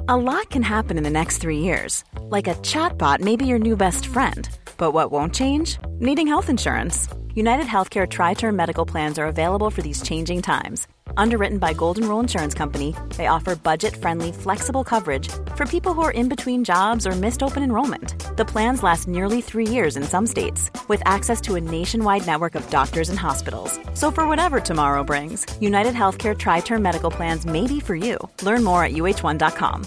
A lot can happen in the next 3 years. Like a chatbot may be your new best friend. But what won't change? Needing health insurance. United Healthcare Tri-Term Medical Plans are available for these changing times. Underwritten by Golden Rule Insurance Company, they offer budget-friendly, flexible coverage for people who are in between jobs or missed open enrollment. The plans last nearly 3 years in some states, with access to a nationwide network of doctors and hospitals. So for whatever tomorrow brings, United Healthcare Tri-Term Medical Plans may be for you. Learn more at uh1.com.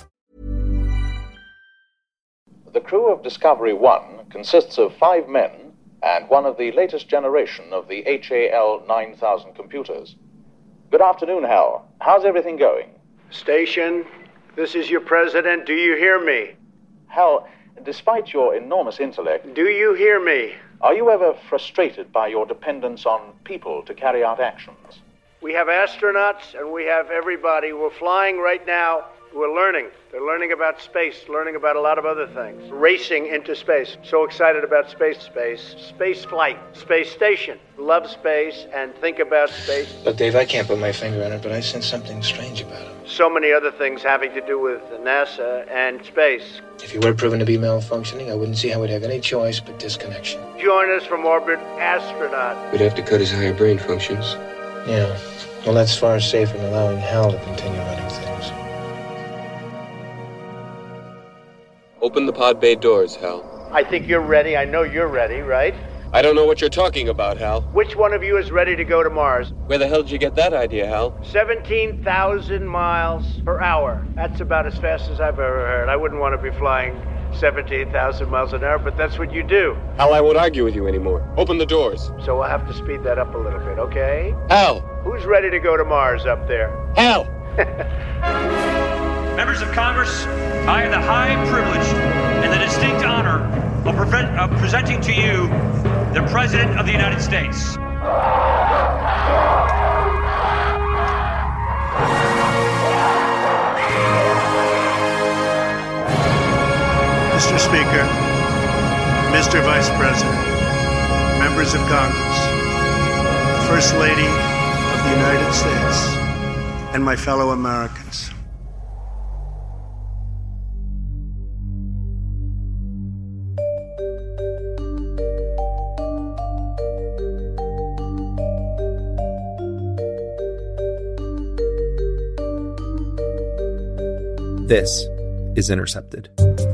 The crew of Discovery 1 consists of 5 men and one of the latest generation of the HAL 9000 computers. Good afternoon, Hal. How's everything going? Station, this is your president. Do you hear me? Hal, despite your enormous intellect... Do you hear me? Are you ever frustrated by your dependence on people to carry out actions? We have astronauts and we have everybody. We're flying right now. We're learning. They're learning about space, learning about a lot of other things. Racing into space. So excited about space. Space flight. Space station. Love space and think about space. Look, Dave, I can't put my finger on it, but I sense something strange about him. So many other things having to do with NASA and space. If he were proven to be malfunctioning, I wouldn't see how we'd have any choice but disconnection. Join us from orbit, astronaut. We'd have to cut his higher brain functions. Yeah. Well, that's far safer than allowing Hal to continue running things. Open the pod bay doors, Hal. I think you're ready. I know you're ready, right? I don't know what you're talking about, Hal. Which one of you is ready to go to Mars? Where the hell did you get that idea, Hal? 17,000 miles per hour. That's about as fast as I've ever heard. I wouldn't want to be flying 17,000 miles an hour, but that's what you do. Hal, I won't argue with you anymore. Open the doors. So we'll have to speed that up a little bit, okay? Hal! Who's ready to go to Mars up there? Hal! Members of Congress, I have the high privilege and the distinct honor of presenting to you the President of the United States. Mr. Speaker, Mr. Vice President, members of Congress, the First Lady of the United States, and my fellow Americans. This is Intercepted.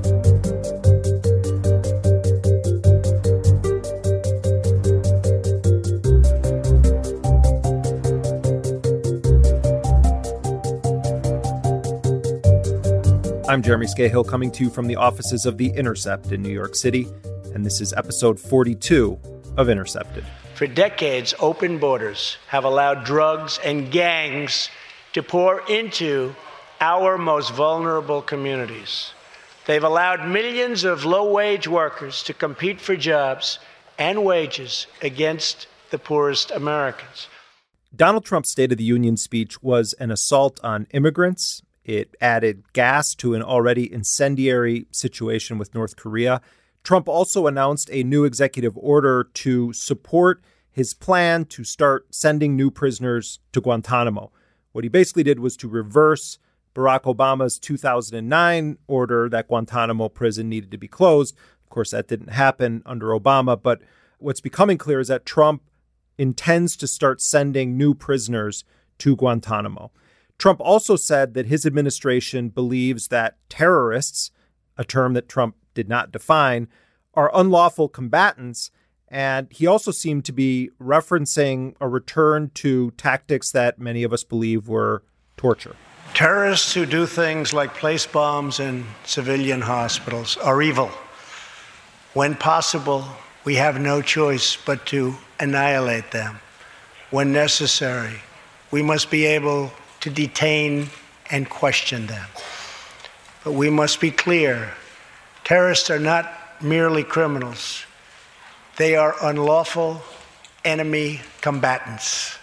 I'm Jeremy Scahill, coming to you from the offices of The Intercept in New York City, and this is episode 42 of Intercepted. For decades, open borders have allowed drugs and gangs to pour into our most vulnerable communities. They've allowed millions of low-wage workers to compete for jobs and wages against the poorest Americans. Donald Trump's State of the Union speech was an assault on immigrants. It added gas to an already incendiary situation with North Korea. Trump also announced a new executive order to support his plan to start sending new prisoners to Guantanamo. What he basically did was to reverse Barack Obama's 2009 order that Guantanamo prison needed to be closed. Of course, that didn't happen under Obama, but what's becoming clear is that Trump intends to start sending new prisoners to Guantanamo. Trump also said that his administration believes that terrorists, a term that Trump did not define, are unlawful combatants. And he also seemed to be referencing a return to tactics that many of us believe were torture. Terrorists who do things like place bombs in civilian hospitals are evil. When possible, we have no choice but to annihilate them. When necessary, we must be able to detain and question them. But we must be clear, terrorists are not merely criminals. They are unlawful enemy combatants.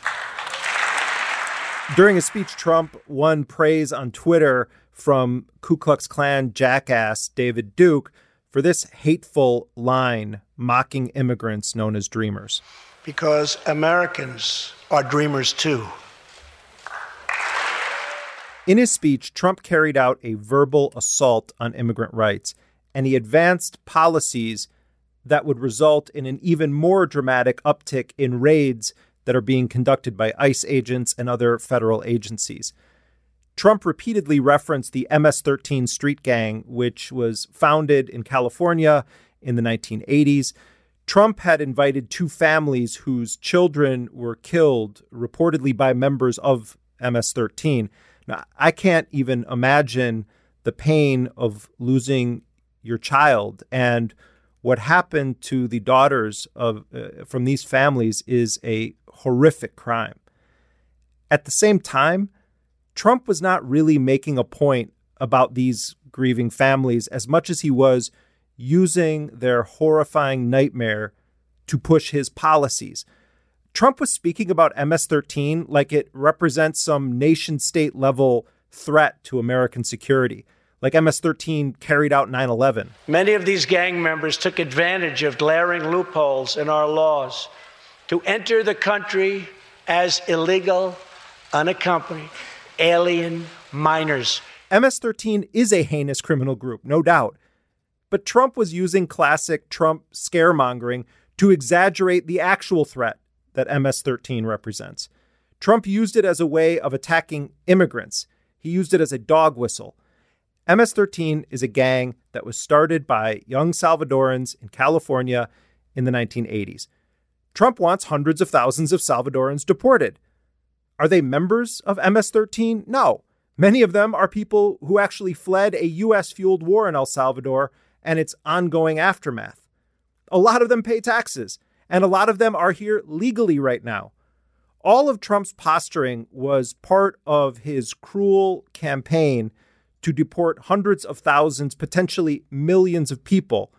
During his speech, Trump won praise on Twitter from Ku Klux Klan jackass David Duke for this hateful line mocking immigrants known as dreamers. Because Americans are dreamers too. In his speech, Trump carried out a verbal assault on immigrant rights, and he advanced policies that would result in an even more dramatic uptick in raids that are being conducted by ICE agents and other federal agencies. Trump repeatedly referenced the MS-13 street gang, which was founded in California in the 1980s. Trump had invited two families whose children were killed, reportedly by members of MS-13. Now, I can't even imagine the pain of losing your child, and what happened to the daughters of from these families is a horrific crime. At the same time, Trump was not really making a point about these grieving families as much as he was using their horrifying nightmare to push his policies. Trump was speaking about MS-13 like it represents some nation-state level threat to American security, like MS-13 carried out 9/11. Many of these gang members took advantage of glaring loopholes in our laws to enter the country as illegal, unaccompanied alien minors. MS-13 is a heinous criminal group, no doubt. But Trump was using classic Trump scaremongering to exaggerate the actual threat that MS-13 represents. Trump used it as a way of attacking immigrants. He used it as a dog whistle. MS-13 is a gang that was started by young Salvadorans in California in the 1980s. Trump wants hundreds of thousands of Salvadorans deported. Are they members of MS-13? No. Many of them are people who actually fled a U.S.-fueled war in El Salvador and its ongoing aftermath. A lot of them pay taxes, and a lot of them are here legally right now. All of Trump's posturing was part of his cruel campaign to deport hundreds of thousands, potentially millions of people.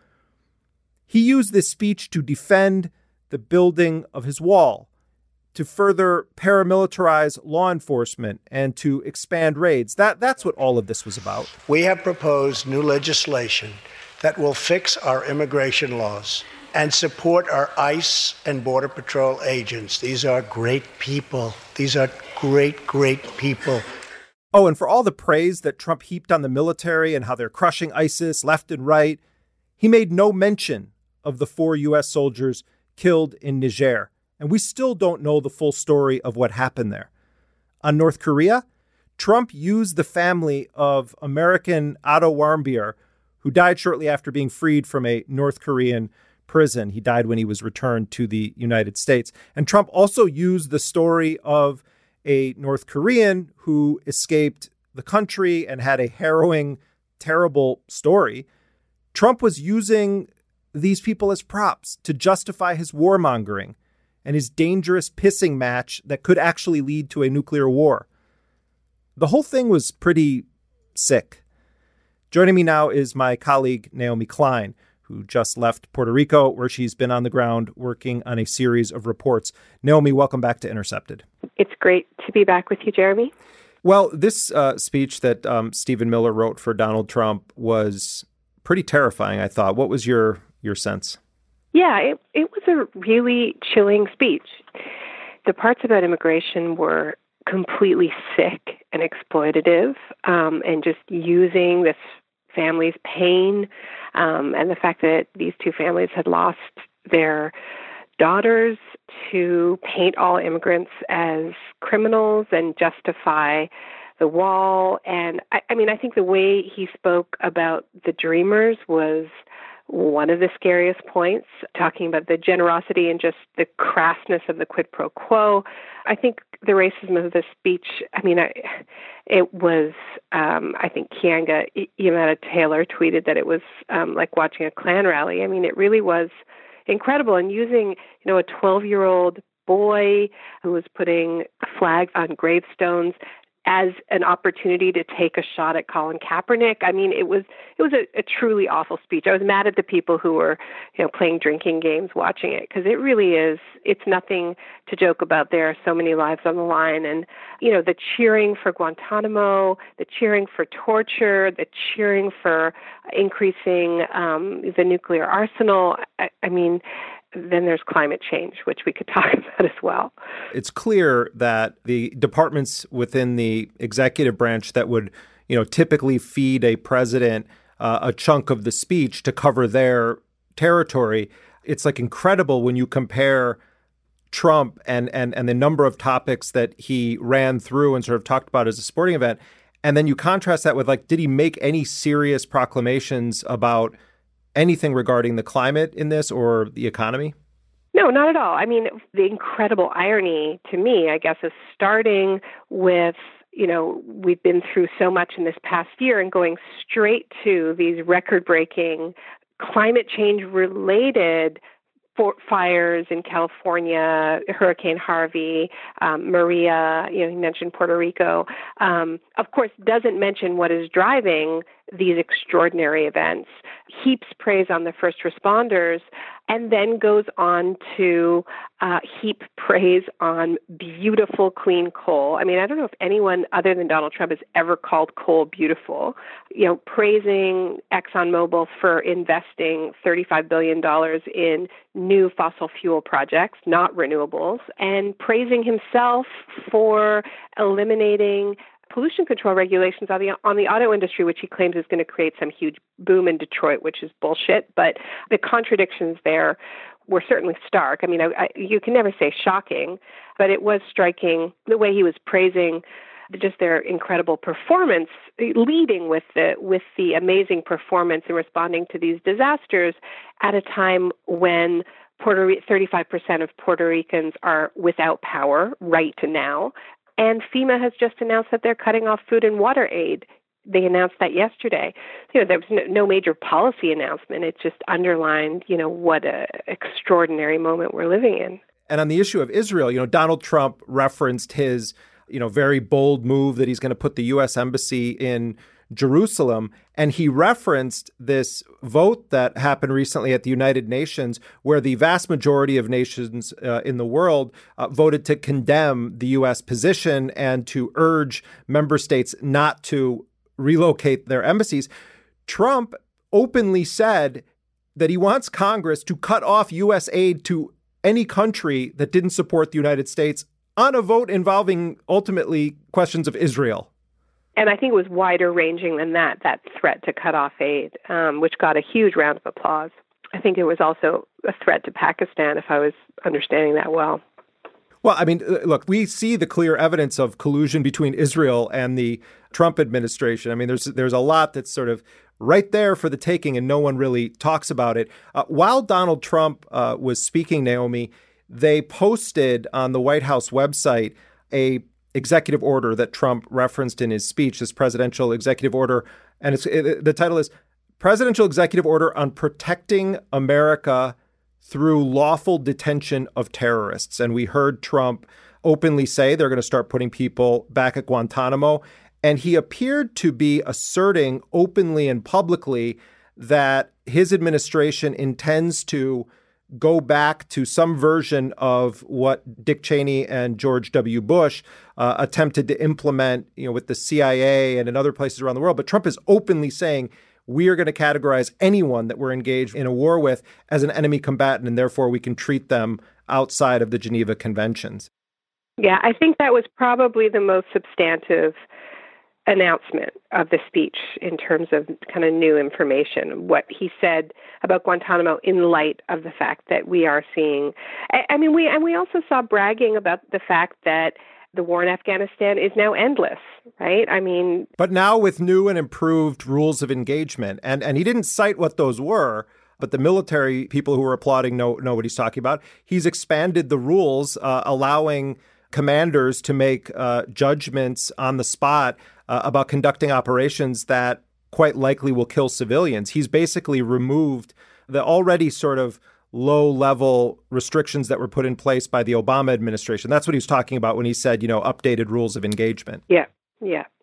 He used this speech to defend the building of his wall, to further paramilitarize law enforcement, and to expand raids. That's what all of this was about. We have proposed new legislation that will fix our immigration laws and support our ICE and Border Patrol agents. These are great people. These are great, great people. Oh, and for all the praise that Trump heaped on the military and how they're crushing ISIS left and right, he made no mention of the 4 U.S. soldiers killed in Niger. And we still don't know the full story of what happened there. On North Korea, Trump used the family of American Otto Warmbier, who died shortly after being freed from a North Korean prison. He died when he was returned to the United States. And Trump also used the story of a North Korean who escaped the country and had a harrowing, terrible story. Trump was using these people as props to justify his warmongering and his dangerous pissing match that could actually lead to a nuclear war. The whole thing was pretty sick. Joining me now is my colleague, Naomi Klein, who just left Puerto Rico, where she's been on the ground working on a series of reports. Naomi, welcome back to Intercepted. It's great to be back with you, Jeremy. Well, this speech that Stephen Miller wrote for Donald Trump was pretty terrifying, I thought. What was your sense? Yeah, it was a really chilling speech. The parts about immigration were completely sick and exploitative, and just using this family's pain and the fact that these two families had lost their daughters to paint all immigrants as criminals and justify the wall. And I think the way he spoke about the Dreamers was one of the scariest points, talking about the generosity and just the crassness of the quid pro quo. I think the racism of the speech, it was, I think Kianga Yamada Taylor tweeted that it was like watching a Klan rally. It really was incredible. And using, a 12-year-old boy who was putting flags on gravestones as an opportunity to take a shot at Colin Kaepernick. It was a truly awful speech. I was mad at the people who were, playing drinking games watching it, because it really is, it's nothing to joke about. There are so many lives on the line. And, the cheering for Guantanamo, the cheering for torture, the cheering for increasing the nuclear arsenal. then there's climate change, which we could talk about as well. It's clear that the departments within the executive branch that would, typically feed a president a chunk of the speech to cover their territory. It's like incredible when you compare Trump and the number of topics that he ran through and sort of talked about as a sporting event. And then you contrast that with, did he make any serious proclamations about anything regarding the climate in this or the economy? No, not at all. I mean, the incredible irony to me, I guess, is starting with, we've been through so much in this past year and going straight to these record-breaking climate change-related fires in California, Hurricane Harvey, Maria, you mentioned Puerto Rico, of course, doesn't mention what is driving these extraordinary events, heaps praise on the first responders, and then goes on to heap praise on beautiful, clean coal. I mean, I don't know if anyone other than Donald Trump has ever called coal beautiful. Praising ExxonMobil for investing $35 billion in new fossil fuel projects, not renewables, and praising himself for eliminating pollution control regulations on the auto industry, which he claims is going to create some huge boom in Detroit, which is bullshit. But the contradictions there were certainly stark. I mean, you can never say shocking, but it was striking the way he was praising just their incredible performance, leading with the amazing performance in responding to these disasters at a time when 35% of Puerto Ricans are without power right now. And FEMA has just announced that they're cutting off food and water aid. They announced that yesterday. There was no major policy announcement. It just underlined, what an extraordinary moment we're living in. And on the issue of Israel, Donald Trump referenced his, very bold move that he's going to put the U.S. embassy in Jerusalem. And he referenced this vote that happened recently at the United Nations, where the vast majority of nations in the world voted to condemn the U.S. position and to urge member states not to relocate their embassies. Trump openly said that he wants Congress to cut off U.S. aid to any country that didn't support the United States on a vote involving ultimately questions of Israel. And I think it was wider ranging than that threat to cut off aid, which got a huge round of applause. I think it was also a threat to Pakistan, if I was understanding that well. Well, I mean, look, we see the clear evidence of collusion between Israel and the Trump administration. I mean, there's a lot that's sort of right there for the taking, and no one really talks about it. While Donald Trump was speaking, Naomi, they posted on the White House website a executive order that Trump referenced in his speech, this presidential executive order. And the title is Presidential Executive Order on Protecting America Through Lawful Detention of Terrorists. And we heard Trump openly say they're going to start putting people back at Guantanamo. And he appeared to be asserting openly and publicly that his administration intends to go back to some version of what Dick Cheney and George W. Bush attempted to implement, with the CIA and in other places around the world. But Trump is openly saying we are going to categorize anyone that we're engaged in a war with as an enemy combatant, and therefore we can treat them outside of the Geneva Conventions. Yeah, I think that was probably the most substantive announcement of the speech in terms of kind of new information, what he said about Guantanamo in light of the fact that we are seeing. We also saw bragging about the fact that the war in Afghanistan is now endless, right? But now with new and improved rules of engagement, and he didn't cite what those were, but the military people who were applauding know what he's talking about. He's expanded the rules, allowing commanders to make judgments on the spot about conducting operations that quite likely will kill civilians. He's basically removed the already sort of low-level restrictions that were put in place by the Obama administration. That's what he was talking about when he said, updated rules of engagement. Yeah.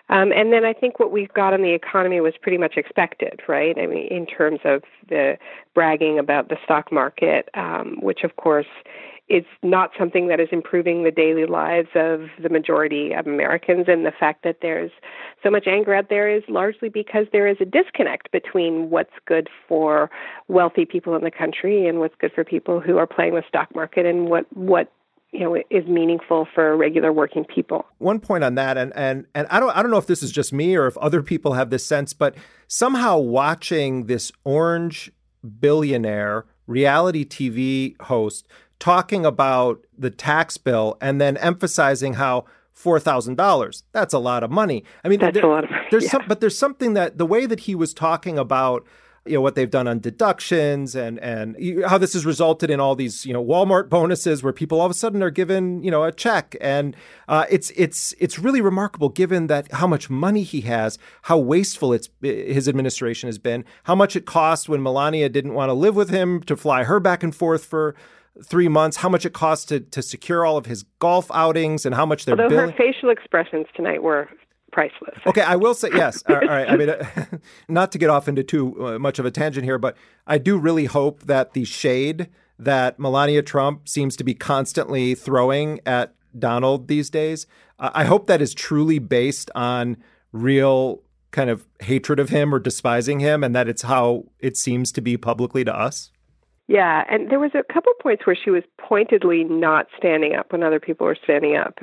And then I think what we've got in the economy was pretty much expected, right? I mean, in terms of the bragging about the stock market, which, of course, is not something that is improving the daily lives of the majority of Americans. And the fact that there's so much anger out there is largely because there is a disconnect between what's good for wealthy people in the country and what's good for people who are playing the stock market, and what is meaningful for regular working people. One point on that, and I don't know if this is just me or if other people have this sense, but somehow watching this orange billionaire reality TV host talking about the tax bill and then emphasizing how $4,000, that's a lot of money. I mean, that's a lot of money. But there's something that the way that he was talking about, what they've done on deductions and how this has resulted in all these, Walmart bonuses where people all of a sudden are given, a check. And it's really remarkable given that how much money he has, how wasteful his administration has been, how much it cost when Melania didn't want to live with him to fly her back and forth for 3 months, how much it cost to secure all of his golf outings and how much they're billing. Although her facial expressions tonight were priceless. Okay, I will say, yes. All right. I mean, not to get off into too much of a tangent here, but I do really hope that the shade that Melania Trump seems to be constantly throwing at Donald these days, I hope that is truly based on real kind of hatred of him or despising him, and that it's how it seems to be publicly to us. Yeah, and there was a couple points where she was pointedly not standing up when other people were standing up.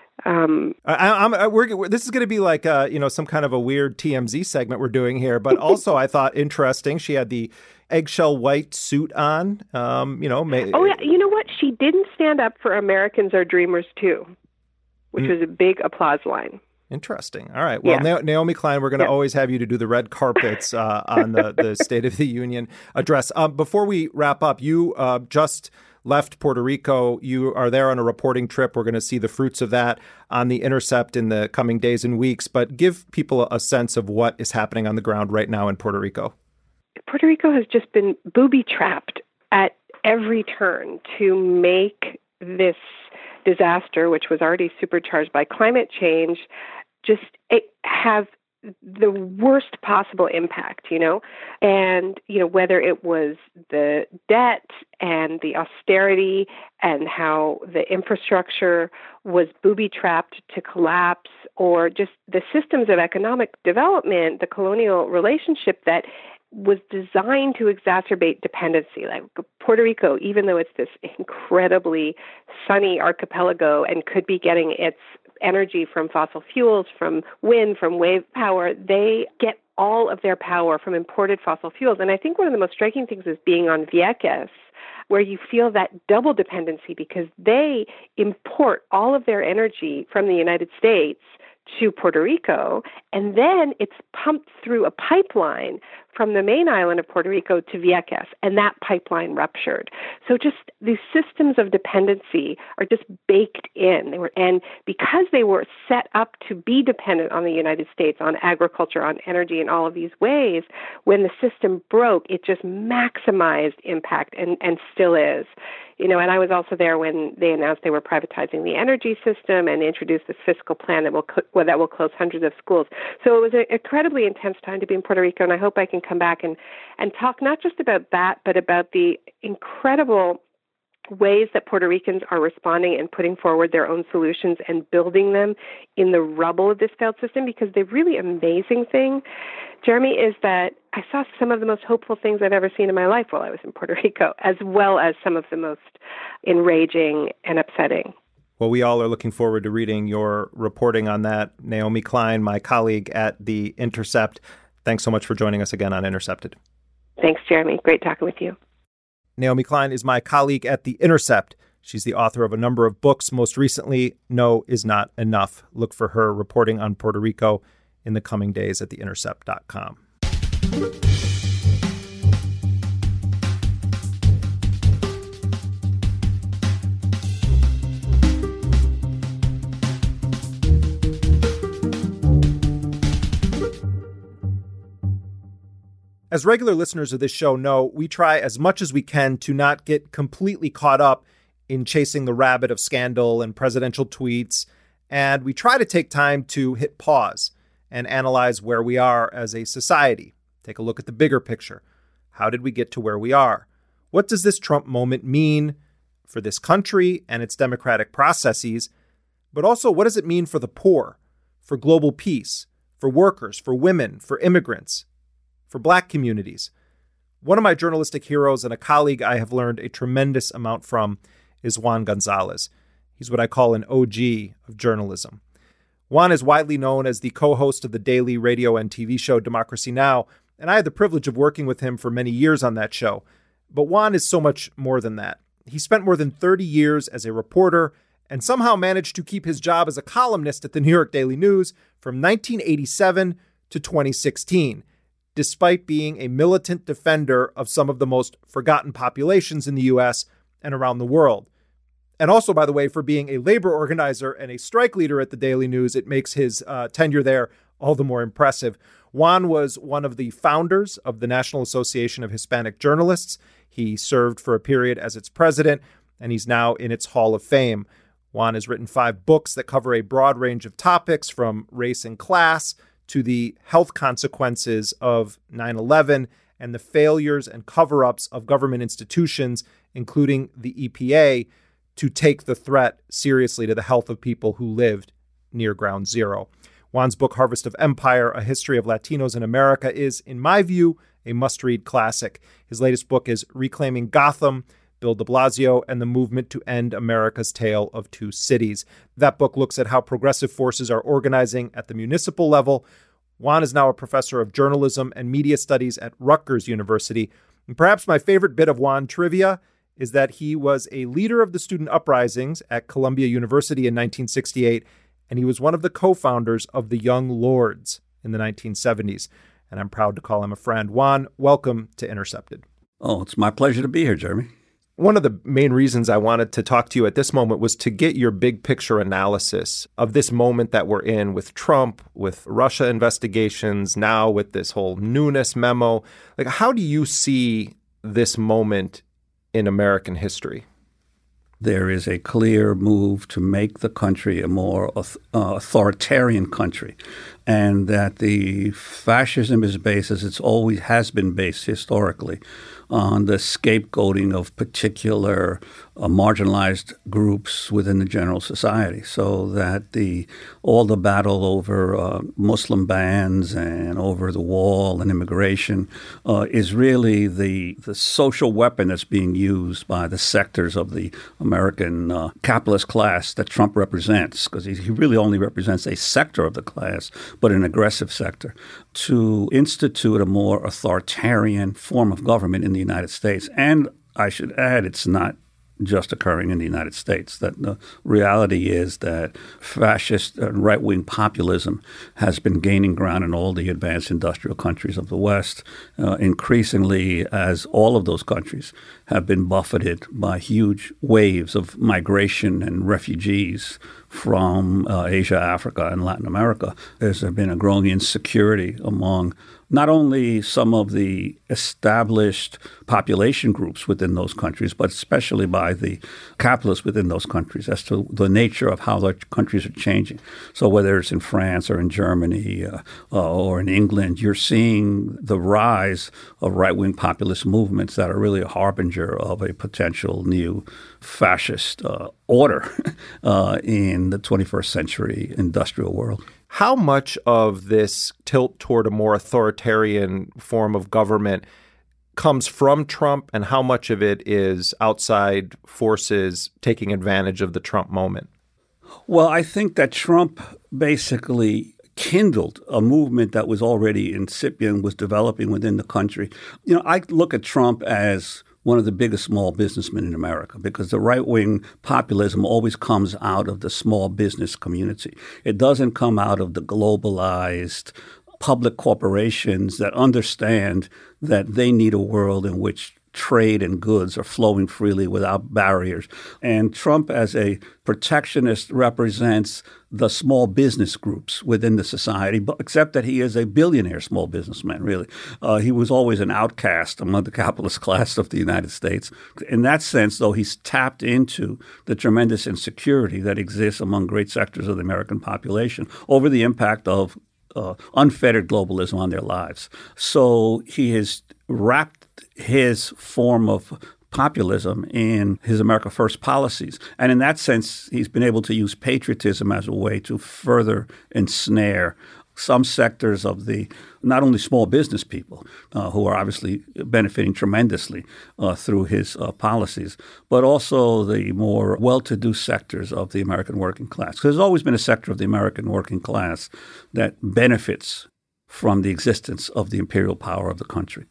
This is going to be like some kind of a weird TMZ segment we're doing here, but also I thought interesting. She had the eggshell white suit on. Oh yeah, you know what? She didn't stand up for Americans are dreamers too, which was a big applause line. Interesting. All right. Well, yeah. Naomi Klein, we're going to always have you to do the red carpets on the State of the Union address. Before we wrap up, you just left Puerto Rico. You are there on a reporting trip. We're going to see the fruits of that on The Intercept in the coming days and weeks. But give people a sense of what is happening on the ground right now in Puerto Rico. Puerto Rico has just been booby-trapped at every turn to make this disaster, which was already supercharged by climate change, just have the worst possible impact, and, whether it was the debt and the austerity and how the infrastructure was booby-trapped to collapse, or just the systems of economic development, the colonial relationship that was designed to exacerbate dependency. Like Puerto Rico, even though it's this incredibly sunny archipelago and could be getting its energy from fossil fuels, from wind, from wave power, they get all of their power from imported fossil fuels. And I think one of the most striking things is being on Vieques, where you feel that double dependency because they import all of their energy from the United States to Puerto Rico, and then it's pumped through a pipeline from the main island of Puerto Rico to Vieques, and that pipeline ruptured. So just these systems of dependency are just baked in. And because they were set up to be dependent on the United States, on agriculture, on energy, in all of these ways, when the system broke, it just maximized impact and still is. And I was also there when they announced they were privatizing the energy system and introduced this fiscal plan that will close hundreds of schools. So it was an incredibly intense time to be in Puerto Rico, and I hope I can come back and talk not just about that, but about the incredible ways that Puerto Ricans are responding and putting forward their own solutions and building them in the rubble of this failed system. Because the really amazing thing, Jeremy, is that I saw some of the most hopeful things I've ever seen in my life while I was in Puerto Rico, as well as some of the most enraging and upsetting. Well, we all are looking forward to reading your reporting on that. Naomi Klein, my colleague at The Intercept, thanks so much for joining us again on Intercepted. Thanks, Jeremy. Great talking with you. Naomi Klein is my colleague at The Intercept. She's the author of a number of books, most recently, No Is Not Enough. Look for her reporting on Puerto Rico in the coming days at theintercept.com. As regular listeners of this show know, we try as much as we can to not get completely caught up in chasing the rabbit of scandal and presidential tweets, and we try to take time to hit pause and analyze where we are as a society. Take a look at the bigger picture. How did we get to where we are? What does this Trump moment mean for this country and its democratic processes? But also, what does it mean for the poor, for global peace, for workers, for women, for immigrants, for Black communities? One of my journalistic heroes and a colleague I have learned a tremendous amount from is Juan Gonzalez. He's what I call an OG of journalism. Juan is widely known as the co-host of the daily radio and TV show Democracy Now!, and I had the privilege of working with him for many years on that show. But Juan is so much more than that. He spent more than 30 years as a reporter and somehow managed to keep his job as a columnist at the New York Daily News from 1987 to 2016, despite being a militant defender of some of the most forgotten populations in the U.S. and around the world. And also, by the way, for being a labor organizer and a strike leader at the Daily News, it makes his tenure there all the more impressive. Juan was one of the founders of the National Association of Hispanic Journalists. He served for a period as its president, and he's now in its Hall of Fame. Juan has written 5 books that cover a broad range of topics, from race and class to the health consequences of 9/11 and the failures and cover-ups of government institutions, including the EPA, to take the threat seriously to the health of people who lived near Ground Zero. Juan's book, Harvest of Empire, A History of Latinos in America, is, in my view, a must-read classic. His latest book is Reclaiming Gotham, Bill de Blasio and the Movement to End America's Tale of Two Cities. That book looks at how progressive forces are organizing at the municipal level. Juan is now a professor of journalism and media studies at Rutgers University. And perhaps my favorite bit of Juan trivia is that he was a leader of the student uprisings at Columbia University in 1968, and he was one of the co-founders of the Young Lords in the 1970s. And I'm proud to call him a friend. Juan, welcome to Intercepted. Oh, it's my pleasure to be here, Jeremy. One of the main reasons I wanted to talk to you at this moment was to get your big picture analysis of this moment that we're in with Trump, with Russia investigations, now with this whole Nunes memo. Like, how do you see this moment in American history? There is a clear move to make the country a more authoritarian country, and that the fascism is based, as it always has been based historically, on the scapegoating of particular marginalized groups within the general society, so that all the battle over Muslim bans and over the wall and immigration is really the social weapon that's being used by the sectors of the American capitalist class that Trump represents, because he really only represents a sector of the class, but an aggressive sector, to institute a more authoritarian form of government in the United States. And I should add, it's not just occurring in the United States. That the reality is that fascist right-wing populism has been gaining ground in all the advanced industrial countries of the West, increasingly as all of those countries have been buffeted by huge waves of migration and refugees from Asia, Africa, and Latin America. There's been a growing insecurity among not only some of the established population groups within those countries, but especially by the capitalists within those countries as to the nature of how their countries are changing. So whether it's in France or in Germany or in England, you're seeing the rise of right-wing populist movements that are really a harbinger of a potential new fascist order in the 21st century industrial world. How much of this tilt toward a more authoritarian form of government comes from Trump, and how much of it is outside forces taking advantage of the Trump moment? Well, I think that Trump basically kindled a movement that was already incipient, was developing within the country. You know, I look at Trump as one of the biggest small businessmen in America, because the right-wing populism always comes out of the small business community. It doesn't come out of the globalized public corporations that understand that they need a world in which trade and goods are flowing freely without barriers. And Trump, as a protectionist, represents the small business groups within the society, but except that he is a billionaire small businessman, really. He was always an outcast among the capitalist class of the United States. In that sense, though, he's tapped into the tremendous insecurity that exists among great sectors of the American population over the impact of unfettered globalism on their lives. So he has wrapped his form of populism in his America First policies. And in that sense, he's been able to use patriotism as a way to further ensnare some sectors of the not only small business people who are obviously benefiting tremendously through his policies, but also the more well-to-do sectors of the American working class. Because there's always been a sector of the American working class that benefits from the existence of the imperial power of the country.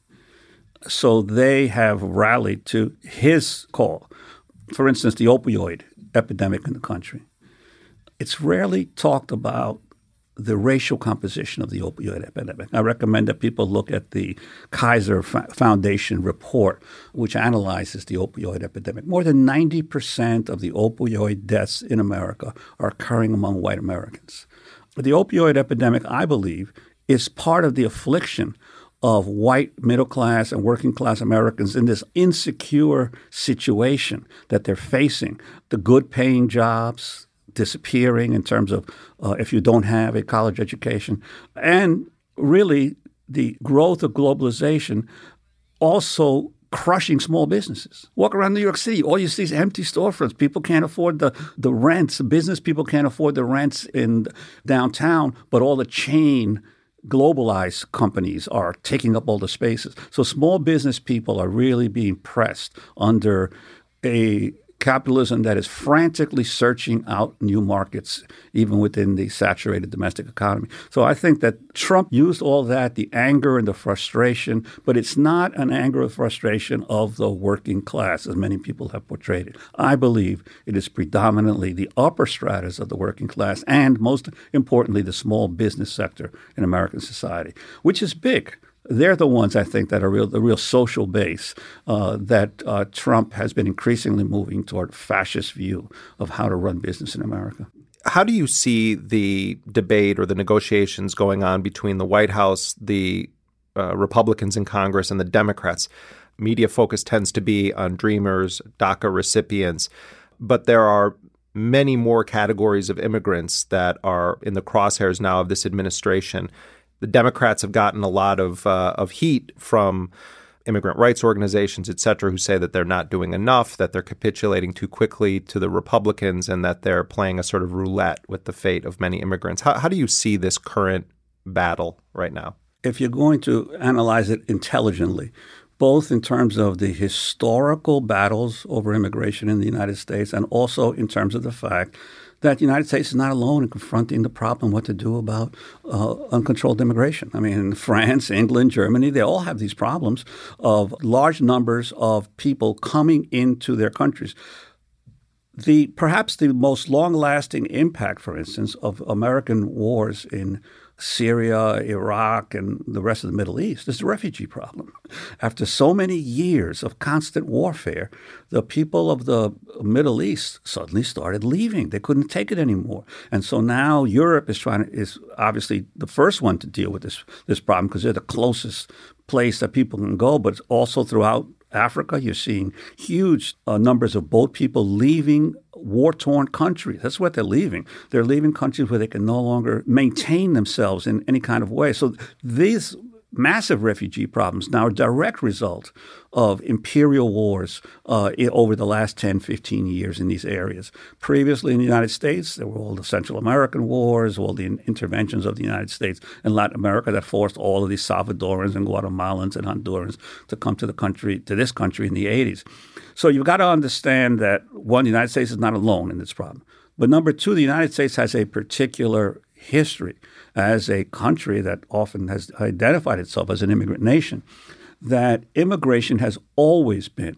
So they have rallied to his call. For instance, the opioid epidemic in the country. It's rarely talked about the racial composition of the opioid epidemic. I recommend that people look at the Kaiser Foundation report, which analyzes the opioid epidemic. More than 90% of the opioid deaths in America are occurring among white Americans. The opioid epidemic, I believe, is part of the affliction of white middle-class and working-class Americans in this insecure situation that they're facing. The good-paying jobs disappearing in terms of if you don't have a college education. And really the growth of globalization also crushing small businesses. Walk around New York City, all you see is empty storefronts. People can't afford the rents. Business people can't afford the rents in downtown, but all the chain globalized companies are taking up all the spaces. So small business people are really being pressed under a capitalism that is frantically searching out new markets, even within the saturated domestic economy. So I think that Trump used all that, the anger and the frustration, but it's not an anger or frustration of the working class, as many people have portrayed it. I believe it is predominantly the upper stratas of the working class and, most importantly, the small business sector in American society, which is big. They're the ones, I think, that are the real social base that Trump has been increasingly moving toward fascist view of how to run business in America. How do you see the debate or the negotiations going on between the White House, the Republicans in Congress, and the Democrats? Media focus tends to be on Dreamers, DACA recipients, but there are many more categories of immigrants that are in the crosshairs now of this administration. The Democrats have gotten a lot of heat from immigrant rights organizations, et cetera, who say that they're not doing enough, that they're capitulating too quickly to the Republicans, and that they're playing a sort of roulette with the fate of many immigrants. How do you see this current battle right now? If you're going to analyze it intelligently, both in terms of the historical battles over immigration in the United States and also in terms of the fact that the United States is not alone in confronting the problem, what to do about uncontrolled immigration. I mean, France, England, Germany, they all have these problems of large numbers of people coming into their countries. Perhaps the most long-lasting impact, for instance, of American wars in Syria, Iraq, and the rest of the Middle East is the refugee problem. After so many years of constant warfare, the people of the Middle East suddenly started leaving. They couldn't take it anymore. And so now Europe is obviously the first one to deal with this problem because they're the closest place that people can go, but also throughout Africa, you're seeing huge numbers of boat people leaving war-torn countries. That's what they're leaving. They're leaving countries where they can no longer maintain themselves in any kind of way. So these massive refugee problems now are a direct result of imperial wars over the last 10, 15 years in these areas. Previously in the United States, there were all the Central American wars, all the interventions of the United States and Latin America that forced all of these Salvadorans and Guatemalans and Hondurans to come to this country in the 80s. So you've got to understand that, one, the United States is not alone in this problem. But number two, the United States has a particular history as a country that often has identified itself as an immigrant nation, that immigration has always been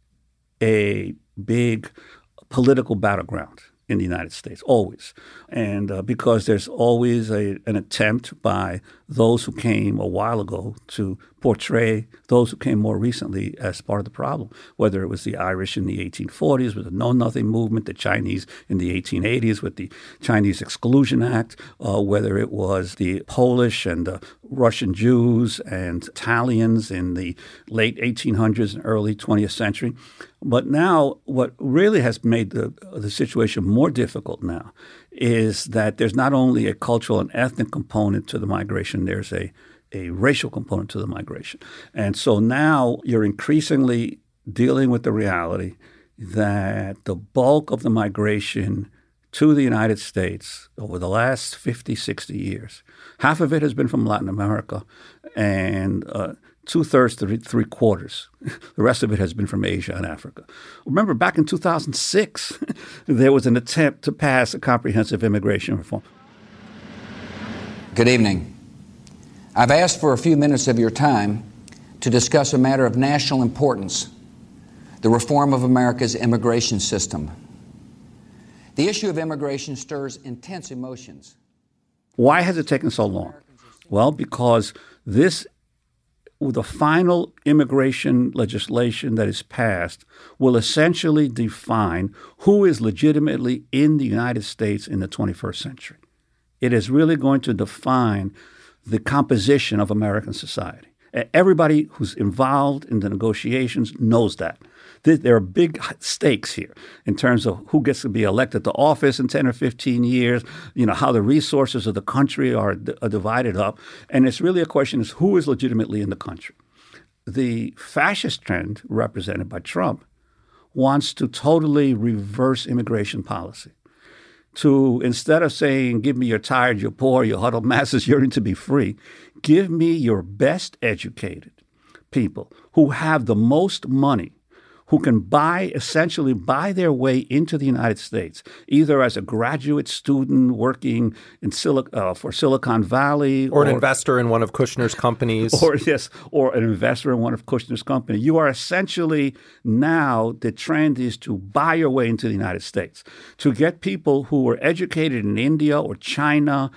a big political battleground in the United States, always. And because there's always an attempt by those who came a while ago to portray those who came more recently as part of the problem, whether it was the Irish in the 1840s with the Know Nothing movement, the Chinese in the 1880s with the Chinese Exclusion Act, whether it was the Polish and the Russian Jews and Italians in the late 1800s and early 20th century. But now what really has made the situation more difficult now is that there's not only a cultural and ethnic component to the migration, there's a racial component to the migration. And so now you're increasingly dealing with the reality that the bulk of the migration to the United States over the last 50, 60 years, half of it has been from Latin America, and 2/3 to 3/4. The rest of it has been from Asia and Africa. Remember, back in 2006, there was an attempt to pass a comprehensive immigration reform. Good evening. I've asked for a few minutes of your time to discuss a matter of national importance, the reform of America's immigration system. The issue of immigration stirs intense emotions. Why has it taken so long? Well, because the final immigration legislation that is passed will essentially define who is legitimately in the United States in the 21st century. It is really going to define the composition of American society. Everybody who's involved in the negotiations knows that. There are big stakes here in terms of who gets to be elected to office in 10 or 15 years, how the resources of the country are divided up. And it's really a question is who is legitimately in the country. The fascist trend represented by Trump wants to totally reverse immigration policy. To, instead of saying, give me your tired, your poor, your huddled masses yearning to be free, give me your best educated people who have the most money, who can essentially buy their way into the United States, either as a graduate student working in for Silicon Valley. Or an investor in one of Kushner's companies. Or an investor in one of Kushner's companies. You are essentially now, the trend is to buy your way into the United States, to get people who were educated in India or China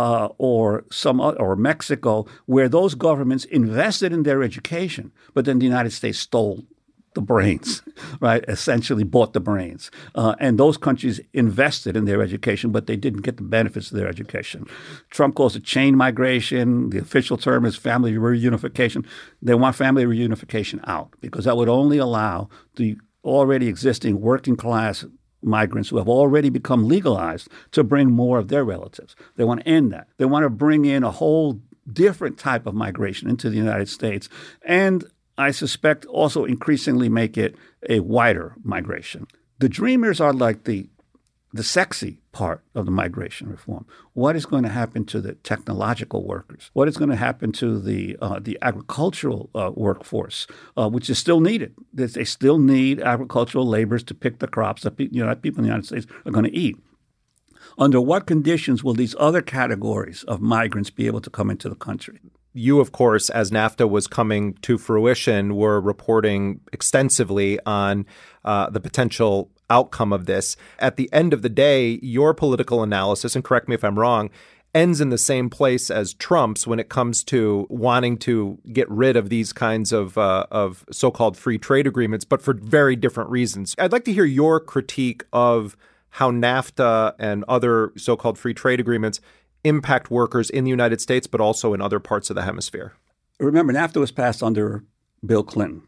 or Mexico, where those governments invested in their education, but then the United States stole the brains, right? Essentially bought the brains. And those countries invested in their education, but they didn't get the benefits of their education. Trump calls it chain migration. The official term is family reunification. They want family reunification out because that would only allow the already existing working class migrants who have already become legalized to bring more of their relatives. They want to end that. They want to bring in a whole different type of migration into the United States, and I suspect also increasingly make it a wider migration. The dreamers are like the sexy part of the migration reform. What is going to happen to the technological workers? What is going to happen to the agricultural workforce, which is still needed? They still need agricultural laborers to pick the crops that people in the United States are going to eat. Under what conditions will these other categories of migrants be able to come into the country? You, of course, as NAFTA was coming to fruition, were reporting extensively on the potential outcome of this. At the end of the day, your political analysis, and correct me if I'm wrong, ends in the same place as Trump's when it comes to wanting to get rid of these kinds of so-called free trade agreements, but for very different reasons. I'd like to hear your critique of how NAFTA and other so-called free trade agreements impact workers in the United States, but also in other parts of the hemisphere. Remember, NAFTA was passed under Bill Clinton.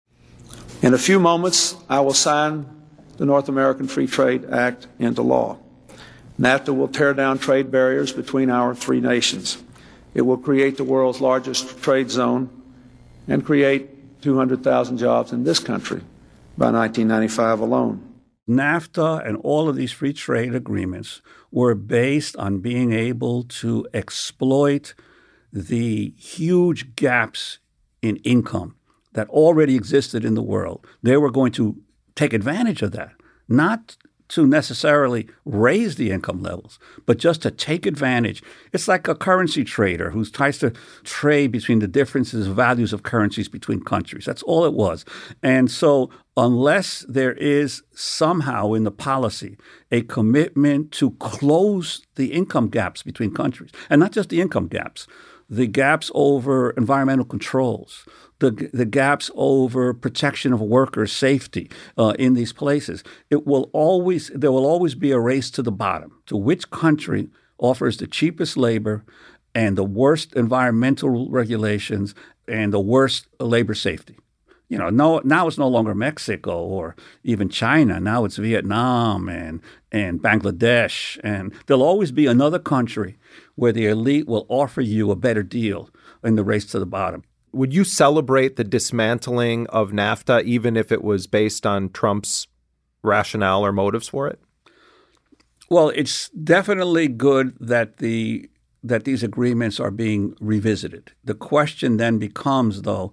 In a few moments, I will sign the North American Free Trade Act into law. NAFTA will tear down trade barriers between our three nations. It will create the world's largest trade zone and create 200,000 jobs in this country by 1995 alone. NAFTA and all of these free trade agreements were based on being able to exploit the huge gaps in income that already existed in the world. They were going to take advantage of that, not to necessarily raise the income levels, but just to take advantage. It's like a currency trader who tries to trade between the differences of values of currencies between countries. That's all it was. And so unless there is somehow in the policy a commitment to close the income gaps between countries, and not just the income gaps, the gaps over environmental controls, the gaps over protection of workers' safety in these places, there will always be a race to the bottom, to which country offers the cheapest labor and the worst environmental regulations and the worst labor safety. Now it's no longer Mexico or even China. Now it's Vietnam and Bangladesh. And there'll always be another country where the elite will offer you a better deal in the race to the bottom. Would you celebrate the dismantling of NAFTA even if it was based on Trump's rationale or motives for it? Well, it's definitely good that these agreements are being revisited. The question then becomes, though,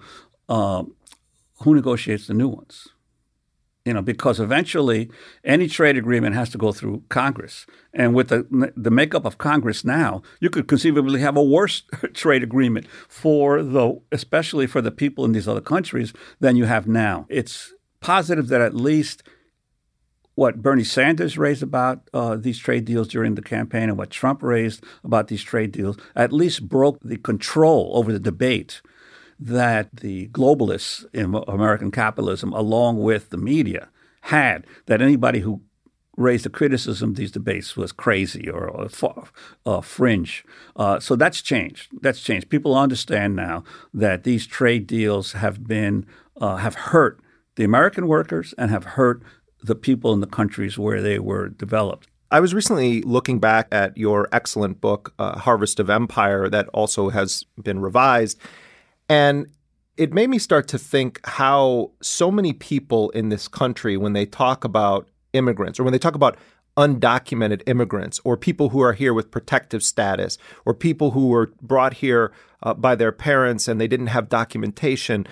who negotiates the new ones? Because eventually any trade agreement has to go through Congress. And with the makeup of Congress now, you could conceivably have a worse trade agreement especially for the people in these other countries than you have now. It's positive that at least what Bernie Sanders raised about these trade deals during the campaign and what Trump raised about these trade deals at least broke the control over the debate that the globalists in American capitalism, along with the media, had, that anybody who raised a criticism of these debates was crazy or fringe. So that's changed. That's changed. People understand now that these trade deals have hurt the American workers and have hurt the people in the countries where they were developed. I was recently looking back at your excellent book, Harvest of Empire, that also has been revised. And it made me start to think how so many people in this country, when they talk about immigrants or when they talk about undocumented immigrants or people who are here with protective status or people who were brought here by their parents and they didn't have documentation,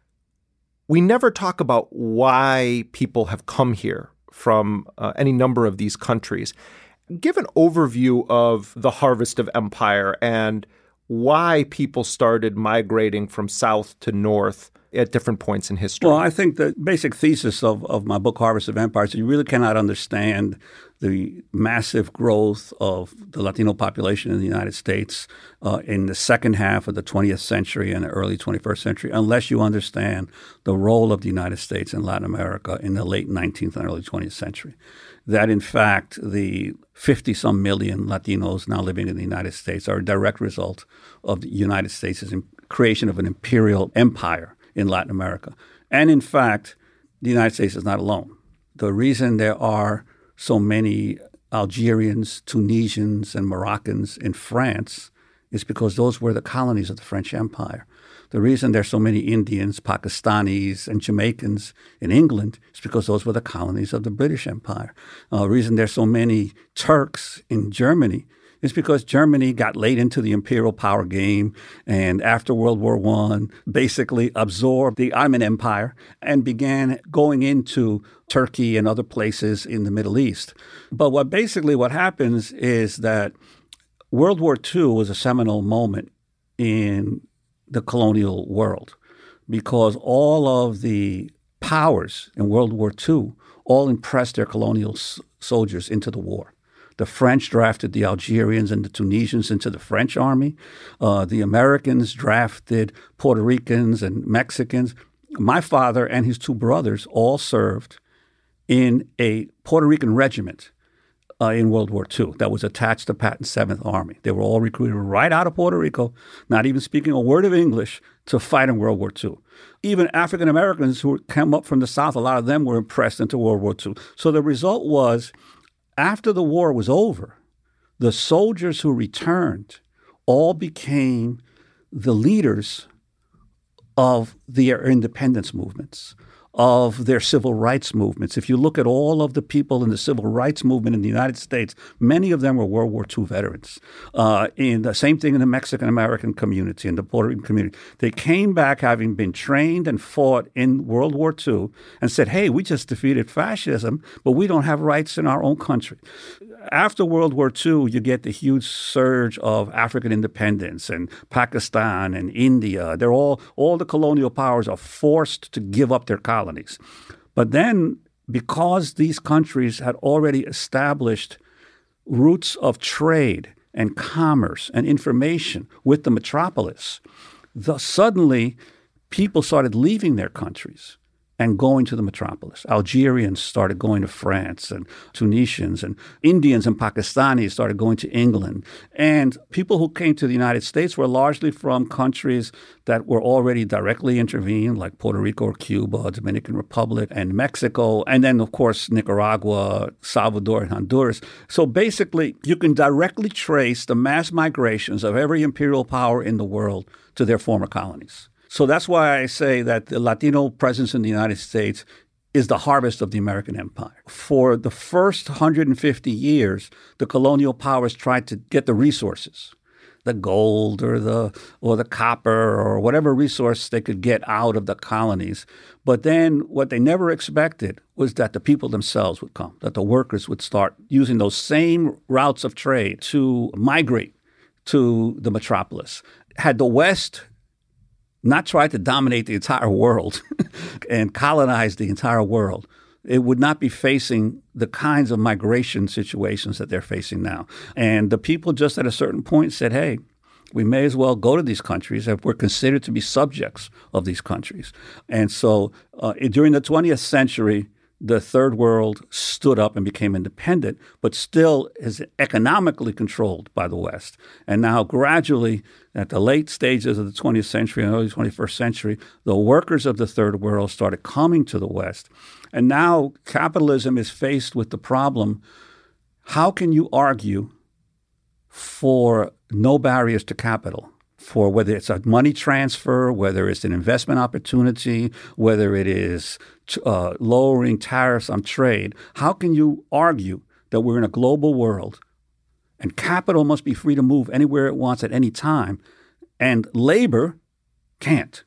we never talk about why people have come here from any number of these countries. Give an overview of the Harvest of Empire and why people started migrating from south to north at different points in history. Well, I think the basic thesis of my book, Harvest of Empire, is you really cannot understand the massive growth of the Latino population in the United States in the second half of the 20th century and the early 21st century unless you understand the role of the United States in Latin America in the late 19th and early 20th century. That, in fact, the 50-some million Latinos now living in the United States are a direct result of the United States' creation of an imperial empire in Latin America. And, in fact, the United States is not alone. The reason there are so many Algerians, Tunisians, and Moroccans in France is because those were the colonies of the French Empire. The reason there's so many Indians, Pakistanis, and Jamaicans in England is because those were the colonies of the British Empire. The reason there's so many Turks in Germany is because Germany got late into the imperial power game and after World War I basically absorbed the Ottoman Empire and began going into Turkey and other places in the Middle East. But what happens is that World War II was a seminal moment in the colonial world because all of the powers in World War II all impressed their colonial soldiers into the war. The French drafted the Algerians and the Tunisians into the French army. The Americans drafted Puerto Ricans and Mexicans. My father and his two brothers all served in a Puerto Rican regiment in World War II that was attached to Patton's 7th Army. They were all recruited right out of Puerto Rico, not even speaking a word of English, to fight in World War II. Even African Americans who came up from the South, a lot of them were impressed into World War II. So the result was, after the war was over, the soldiers who returned all became the leaders of their independence movements, of their civil rights movements. If you look at all of the people in the civil rights movement in the United States, many of them were World War II veterans. In the same thing in the Mexican-American community, in the Puerto Rican community. They came back having been trained and fought in World War II and said, hey, we just defeated fascism, but we don't have rights in our own country. After World War II, you get the huge surge of African independence, and Pakistan and India. They're all the colonial powers are forced to give up their colonies. But then, because these countries had already established routes of trade and commerce and information with the metropolis, suddenly people started leaving their countries and going to the metropolis. Algerians started going to France, and Tunisians and Indians and Pakistanis started going to England. And people who came to the United States were largely from countries that were already directly intervened, like Puerto Rico or Cuba, Dominican Republic, and Mexico, and then, of course, Nicaragua, Salvador, and Honduras. So basically, you can directly trace the mass migrations of every imperial power in the world to their former colonies. So that's why I say that the Latino presence in the United States is the harvest of the American empire. For the first 150 years, the colonial powers tried to get the resources, the gold or the copper or whatever resource they could get out of the colonies. But then what they never expected was that the people themselves would come, that the workers would start using those same routes of trade to migrate to the metropolis. Had the West not tried to dominate the entire world and colonize the entire world, it would not be facing the kinds of migration situations that they're facing now. And the people just at a certain point said, hey, we may as well go to these countries if we're considered to be subjects of these countries. And so during the 20th century, the third world stood up and became independent, but still is economically controlled by the West. And now gradually, at the late stages of the 20th century and early 21st century, the workers of the third world started coming to the West. And now capitalism is faced with the problem, how can you argue for no barriers to capital? For whether it's a money transfer, whether it's an investment opportunity, whether it is lowering tariffs on trade, how can you argue that we're in a global world and capital must be free to move anywhere it wants at any time and labor can't?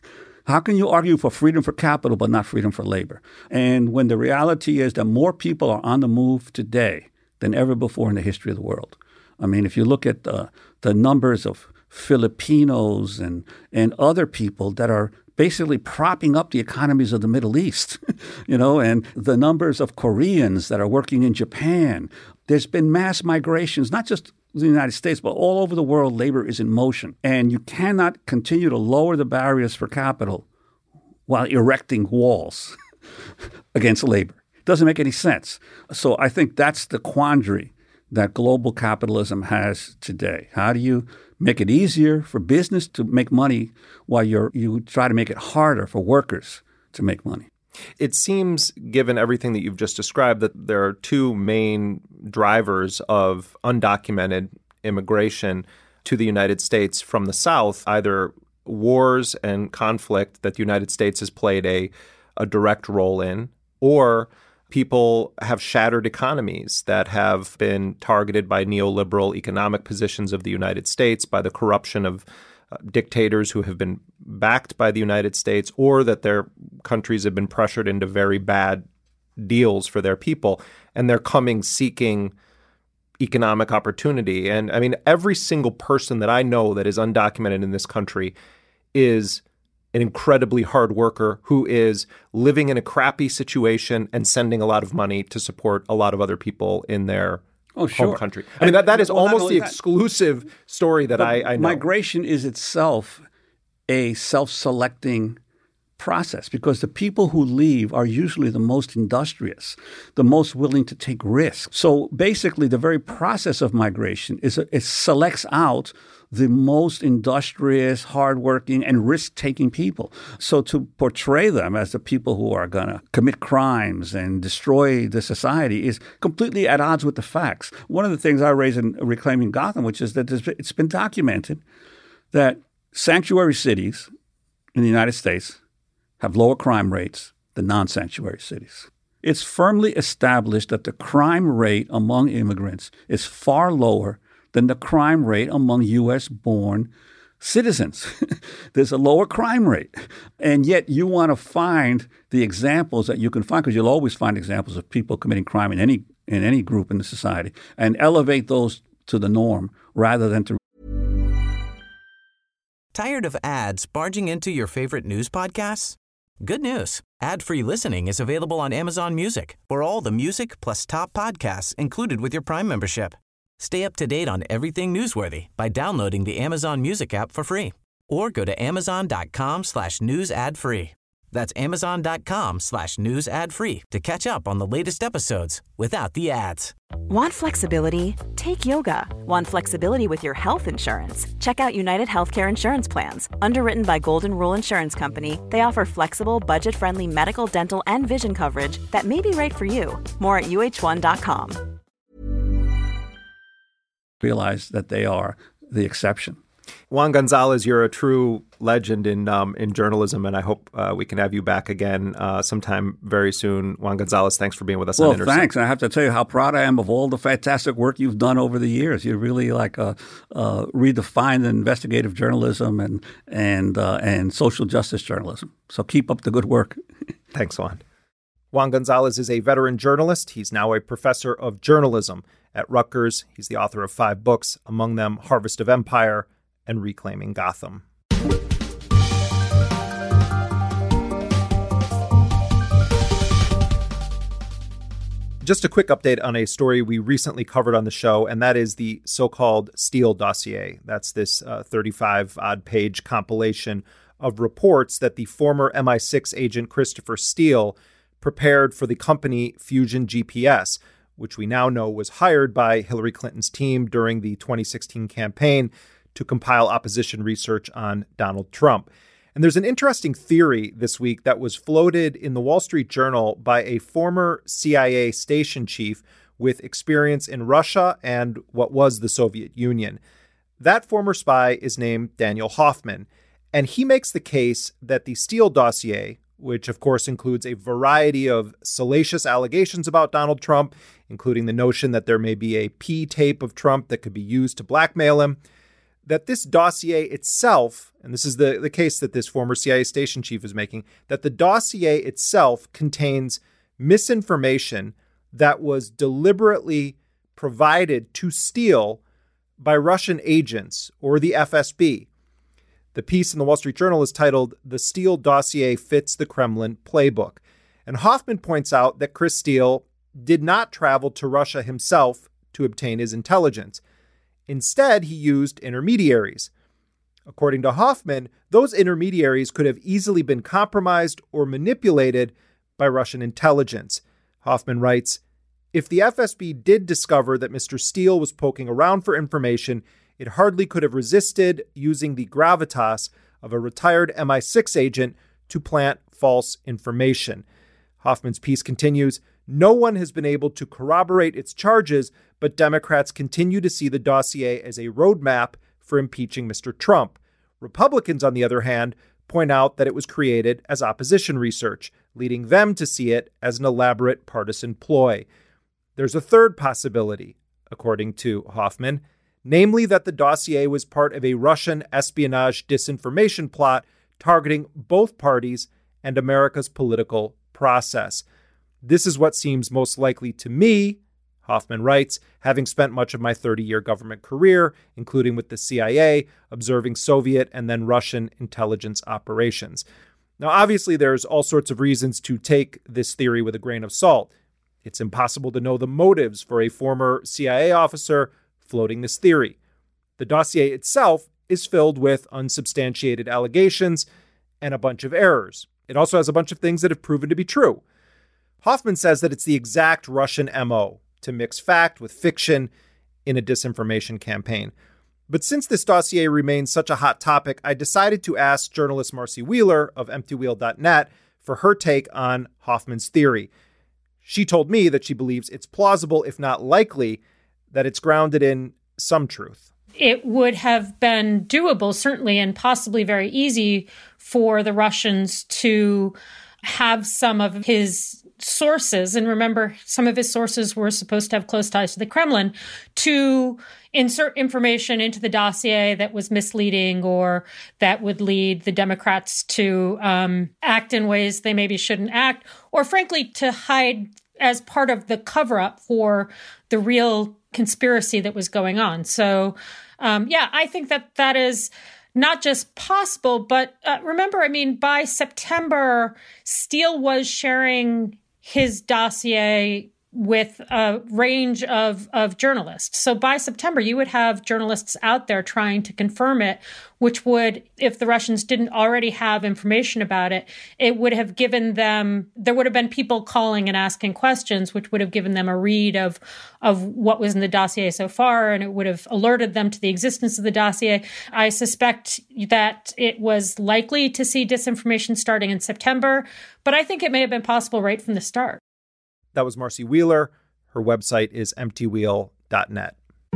How can you argue for freedom for capital but not freedom for labor? And when the reality is that more people are on the move today than ever before in the history of the world. I mean, if you look at the numbers of Filipinos and other people that are basically propping up the economies of the Middle East, and the numbers of Koreans that are working in Japan. There's been mass migrations, not just in the United States, but all over the world, labor is in motion. And you cannot continue to lower the barriers for capital while erecting walls against labor. It doesn't make any sense. So I think that's the quandary that global capitalism has today. How do you make it easier for business to make money while you try to make it harder for workers to make money? It seems, given everything that you've just described, that there are two main drivers of undocumented immigration to the United States from the South, either wars and conflict that the United States has played a direct role in, or people have shattered economies that have been targeted by neoliberal economic positions of the United States, by the corruption of dictators who have been backed by the United States, or that their countries have been pressured into very bad deals for their people, and they're coming seeking economic opportunity. And I mean, every single person that I know that is undocumented in this country is an incredibly hard worker who is living in a crappy situation and sending a lot of money to support a lot of other people in their home country. I mean, that is almost the exclusive story that I know. Migration is itself a self-selecting process because the people who leave are usually the most industrious, the most willing to take risks. So basically, the very process of migration it selects out the most industrious, hardworking, and risk-taking people. So to portray them as the people who are going to commit crimes and destroy the society is completely at odds with the facts. One of the things I raise in Reclaiming Gotham, which is that it's been documented that sanctuary cities in the United States have lower crime rates than non-sanctuary cities. It's firmly established that the crime rate among immigrants is far lower than the crime rate among U.S.-born citizens. There's a lower crime rate. And yet you want to find the examples that you can find, because you'll always find examples of people committing crime in any group in the society, and elevate those to the norm rather than to. Tired of ads barging into your favorite news podcasts? Good news. Ad-free listening is available on Amazon Music for all the music plus top podcasts included with your Prime membership. Stay up to date on everything newsworthy by downloading the Amazon Music app for free or go to amazon.com/news ad free. That's Amazon.com/news ad free to catch up on the latest episodes without the ads. Want flexibility? Take yoga. Want flexibility with your health insurance? Check out United Healthcare Insurance Plans. Underwritten by Golden Rule Insurance Company, they offer flexible, budget-friendly medical, dental, and vision coverage that may be right for you. More at UH1.com. Realize that they are the exception. Juan Gonzalez, you're a true legend in journalism, and I hope we can have you back again sometime very soon. Juan Gonzalez, thanks for being with us on Intersect. Well, thanks. And I have to tell you how proud I am of all the fantastic work you've done over the years. You really redefined investigative journalism and social justice journalism. So keep up the good work. Thanks, Juan. Juan Gonzalez is a veteran journalist. He's now a professor of journalism at Rutgers. He's the author of 5 books, among them Harvest of Empire and Reclaiming Gotham. Just a quick update on a story we recently covered on the show, and that is the so-called Steele dossier. That's this 35-odd page compilation of reports that the former MI6 agent Christopher Steele prepared for the company Fusion GPS, which we now know was hired by Hillary Clinton's team during the 2016 campaign to compile opposition research on Donald Trump. And there's an interesting theory this week that was floated in the Wall Street Journal by a former CIA station chief with experience in Russia and what was the Soviet Union. That former spy is named Daniel Hoffman, and he makes the case that the Steele dossier, which of course includes a variety of salacious allegations about Donald Trump, including the notion that there may be a P tape of Trump that could be used to blackmail him, that this dossier itself, and this is the case that this former CIA station chief is making, that the dossier itself contains misinformation that was deliberately provided to Steele by Russian agents or the FSB. The piece in the Wall Street Journal is titled, "The Steele Dossier Fits the Kremlin Playbook." And Hoffman points out that Chris Steele did not travel to Russia himself to obtain his intelligence. Instead, he used intermediaries. According to Hoffman, those intermediaries could have easily been compromised or manipulated by Russian intelligence. Hoffman writes, "If the FSB did discover that Mr. Steele was poking around for information, it hardly could have resisted using the gravitas of a retired MI6 agent to plant false information." Hoffman's piece continues, "No one has been able to corroborate its charges, but Democrats continue to see the dossier as a roadmap for impeaching Mr. Trump. Republicans, on the other hand, point out that it was created as opposition research, leading them to see it as an elaborate partisan ploy. There's a third possibility, according to Hoffman, namely that the dossier was part of a Russian espionage disinformation plot targeting both parties and America's political process. This is what seems most likely to me," Hoffman writes, "having spent much of my 30-year government career, including with the CIA, observing Soviet and then Russian intelligence operations." Now, obviously, there's all sorts of reasons to take this theory with a grain of salt. It's impossible to know the motives for a former CIA officer floating this theory. The dossier itself is filled with unsubstantiated allegations and a bunch of errors. It also has a bunch of things that have proven to be true. Hoffman says that it's the exact Russian MO to mix fact with fiction in a disinformation campaign. But since this dossier remains such a hot topic, I decided to ask journalist Marcy Wheeler of EmptyWheel.net for her take on Hoffman's theory. She told me that she believes it's plausible, if not likely, that it's grounded in some truth. It would have been doable, certainly, and possibly very easy for the Russians to have some of his sources, and remember, some of his sources were supposed to have close ties to the Kremlin, to insert information into the dossier that was misleading or that would lead the Democrats to act in ways they maybe shouldn't act, or frankly, to hide as part of the cover-up for the real conspiracy that was going on. So, I think that is not just possible, but remember, by September, Steele was sharing his dossier with a range of journalists. So by September, you would have journalists out there trying to confirm it, which would, if the Russians didn't already have information about it, it would have given them, there would have been people calling and asking questions, which would have given them a read of what was in the dossier so far, and it would have alerted them to the existence of the dossier. I suspect that it was likely to see disinformation starting in September, but I think it may have been possible right from the start. That was Marcy Wheeler. Her website is emptywheel.net.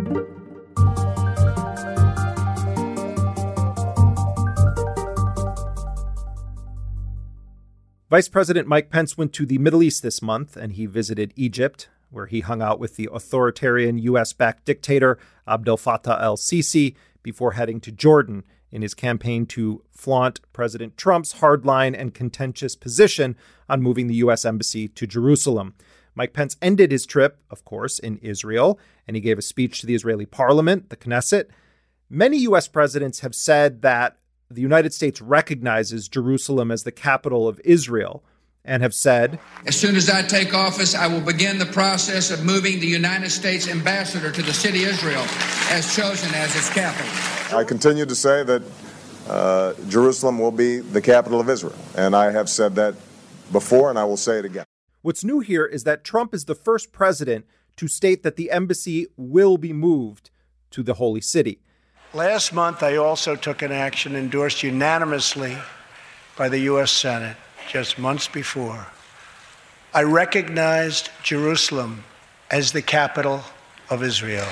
Vice President Mike Pence went to the Middle East this month, and he visited Egypt, where he hung out with the authoritarian U.S.-backed dictator Abdel Fattah el-Sisi before heading to Jordan in his campaign to flaunt President Trump's hardline and contentious position on moving the U.S. Embassy to Jerusalem. Mike Pence ended his trip, of course, in Israel, and he gave a speech to the Israeli parliament, the Knesset. Many U.S. presidents have said that the United States recognizes Jerusalem as the capital of Israel and have said, "As soon as I take office, I will begin the process of moving the United States ambassador to the city of Israel as chosen as its capital." I continue to say that Jerusalem will be the capital of Israel, and I have said that before, and I will say it again. What's new here is that Trump is the first president to state that the embassy will be moved to the Holy City. Last month, I also took an action endorsed unanimously by the U.S. Senate just months before. I recognized Jerusalem as the capital of Israel.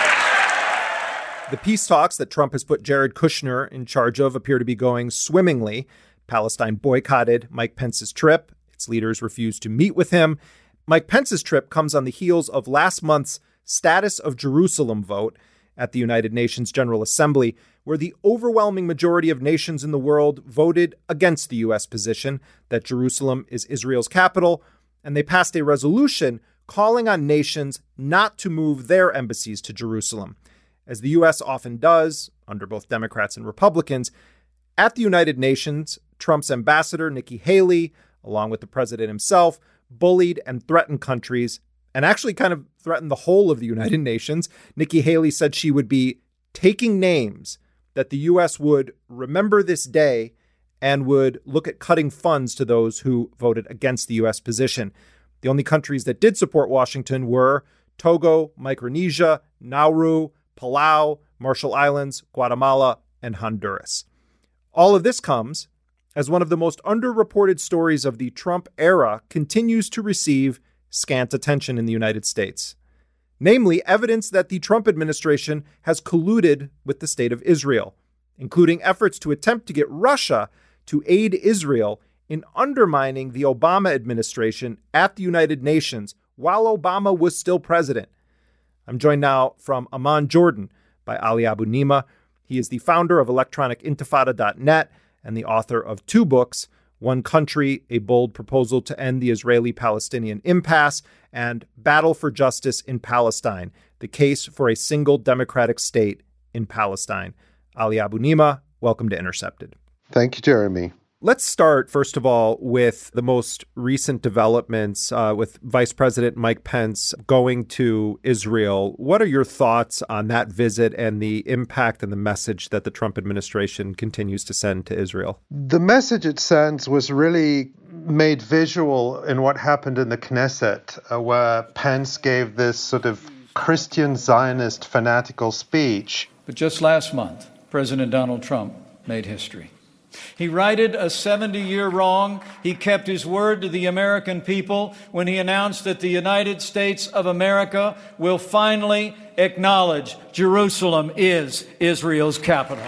The peace talks that Trump has put Jared Kushner in charge of appear to be going swimmingly. Palestine boycotted Mike Pence's trip. Its leaders refused to meet with him. Mike Pence's trip comes on the heels of last month's Status of Jerusalem vote at the United Nations General Assembly, where the overwhelming majority of nations in the world voted against the U.S. position that Jerusalem is Israel's capital, and they passed a resolution calling on nations not to move their embassies to Jerusalem. As the U.S. often does, under both Democrats and Republicans, at the United Nations, Trump's ambassador, Nikki Haley, along with the president himself, bullied and threatened countries, and actually kind of threatened the whole of the United Nations. Nikki Haley said she would be taking names that the U.S. would remember this day and would look at cutting funds to those who voted against the U.S. position. The only countries that did support Washington were Togo, Micronesia, Nauru, Palau, Marshall Islands, Guatemala, and Honduras. All of this comes as one of the most underreported stories of the Trump era continues to receive scant attention in the United States. Namely, evidence that the Trump administration has colluded with the state of Israel, including efforts to attempt to get Russia to aid Israel in undermining the Obama administration at the United Nations while Obama was still president. I'm joined now from Amman, Jordan, by Ali Abu-Nima. He is the founder of electronicintifada.net and the author of two books, One Country, A Bold Proposal to End the Israeli-Palestinian Impasse, and Battle for Justice in Palestine, The Case for a Single Democratic State in Palestine. Ali Abu-Nima, welcome to Intercepted. Thank you, Jeremy. Let's start, first of all, with the most recent developments with Vice President Mike Pence going to Israel. What are your thoughts on that visit and the impact and the message that the Trump administration continues to send to Israel? The message it sends was really made visual in what happened in the Knesset, where Pence gave this sort of Christian Zionist fanatical speech. But just last month, President Donald Trump made history. He righted a 70-year wrong. He kept his word to the American people when he announced that the United States of America will finally acknowledge Jerusalem is Israel's capital.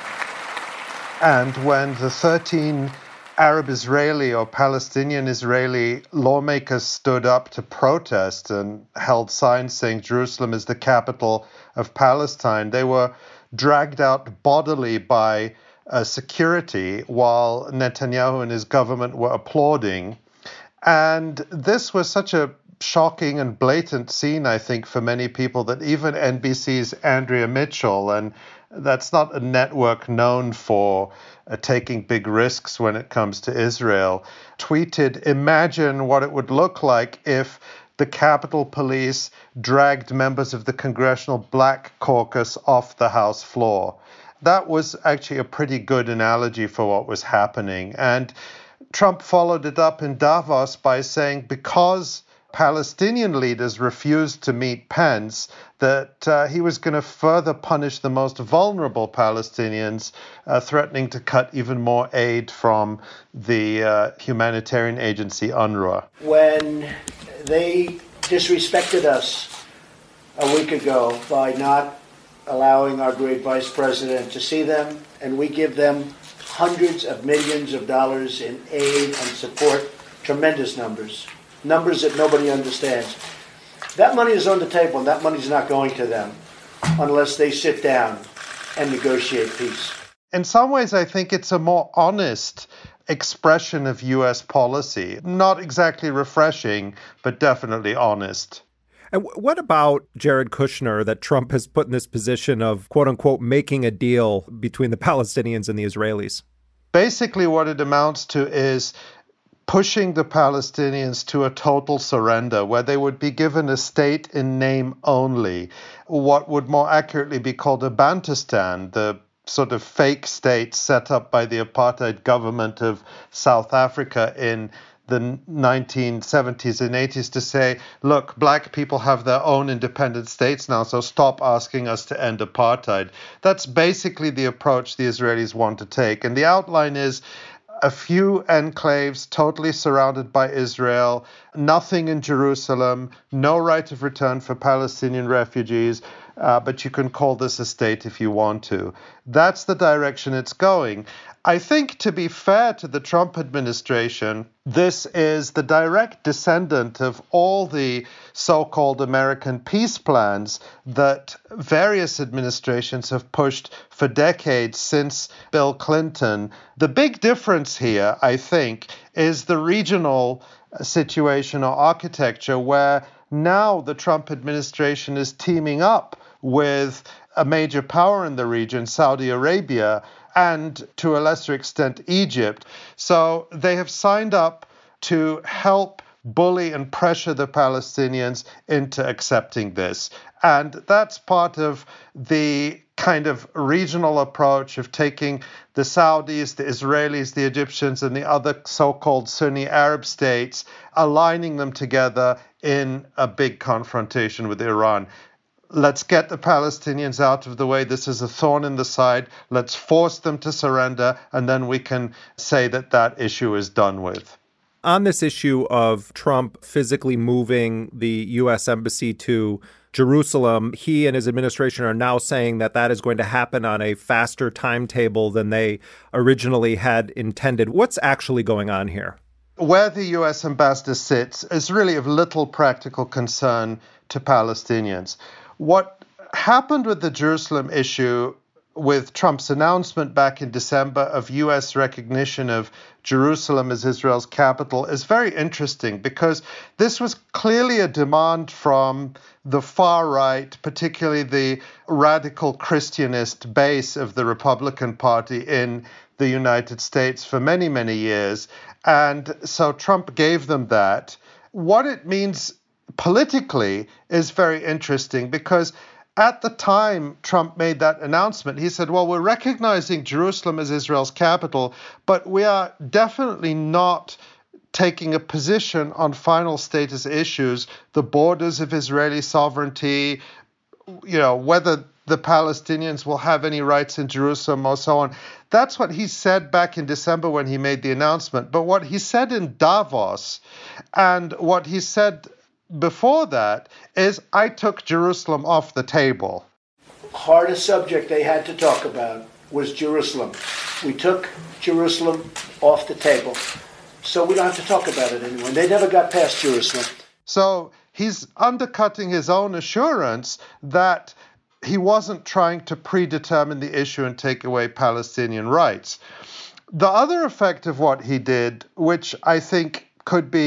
And when the 13 Arab Israeli or Palestinian Israeli lawmakers stood up to protest and held signs saying Jerusalem is the capital of Palestine, they were dragged out bodily by security while Netanyahu and his government were applauding. And this was such a shocking and blatant scene, I think, for many people that even NBC's Andrea Mitchell, and that's not a network known for taking big risks when it comes to Israel, tweeted, "Imagine what it would look like if the Capitol Police dragged members of the Congressional Black Caucus off the House floor. That was actually a pretty good analogy for what was happening. And Trump followed it up in Davos by saying because Palestinian leaders refused to meet Pence, that he was going to further punish the most vulnerable Palestinians, threatening to cut even more aid from the humanitarian agency UNRWA. When they disrespected us a week ago by not allowing our great vice president to see them, and we give them hundreds of millions of dollars in aid and support, tremendous numbers that nobody understands. That money is on the table, and that money is not going to them unless they sit down and negotiate peace. In some ways, I think it's a more honest expression of U.S. policy. Not exactly refreshing, but definitely honest. And what about Jared Kushner, that Trump has put in this position of, quote unquote, making a deal between the Palestinians and the Israelis? Basically, what it amounts to is pushing the Palestinians to a total surrender, where they would be given a state in name only, what would more accurately be called a Bantustan, the sort of fake state set up by the apartheid government of South Africa in the 1970s and 80s to say, look, black people have their own independent states now, so stop asking us to end apartheid. That's basically the approach the Israelis want to take. And the outline is a few enclaves totally surrounded by Israel, nothing in Jerusalem, no right of return for Palestinian refugees, but you can call this a state if you want to. That's the direction it's going. I think, to be fair to the Trump administration, this is the direct descendant of all the so-called American peace plans that various administrations have pushed for decades since Bill Clinton. The big difference here, I think, is the regional situation or architecture where now the Trump administration is teaming up with a major power in the region, Saudi Arabia, and to a lesser extent, Egypt. So they have signed up to help bully and pressure the Palestinians into accepting this. And that's part of the kind of regional approach of taking the Saudis, the Israelis, the Egyptians, and the other so-called Sunni Arab states, aligning them together in a big confrontation with Iran. Let's get the Palestinians out of the way. This is a thorn in the side. Let's force them to surrender, and then we can say that that issue is done with. On this issue of Trump physically moving the U.S. embassy to Jerusalem, he and his administration are now saying that that is going to happen on a faster timetable than they originally had intended. What's actually going on here? Where the U.S. ambassador sits is really of little practical concern to Palestinians. What happened with the Jerusalem issue, with Trump's announcement back in December of U.S. recognition of Jerusalem as Israel's capital, is very interesting because this was clearly a demand from the far right, particularly the radical Christianist base of the Republican Party in the United States for many, many years. And so Trump gave them that. What it means politically is very interesting because at the time Trump made that announcement, he said, well, we're recognizing Jerusalem as Israel's capital, but we are definitely not taking a position on final status issues, the borders of Israeli sovereignty, whether the Palestinians will have any rights in Jerusalem or so on. That's what he said back in December when he made the announcement. But what he said in Davos and what he said before that is, I took Jerusalem off the table. Hardest subject they had to talk about was Jerusalem. We took Jerusalem off the table, so we don't have to talk about it anymore. They never got past Jerusalem. So he's undercutting his own assurance that he wasn't trying to predetermine the issue and take away Palestinian rights. The other effect of what he did, which I think could be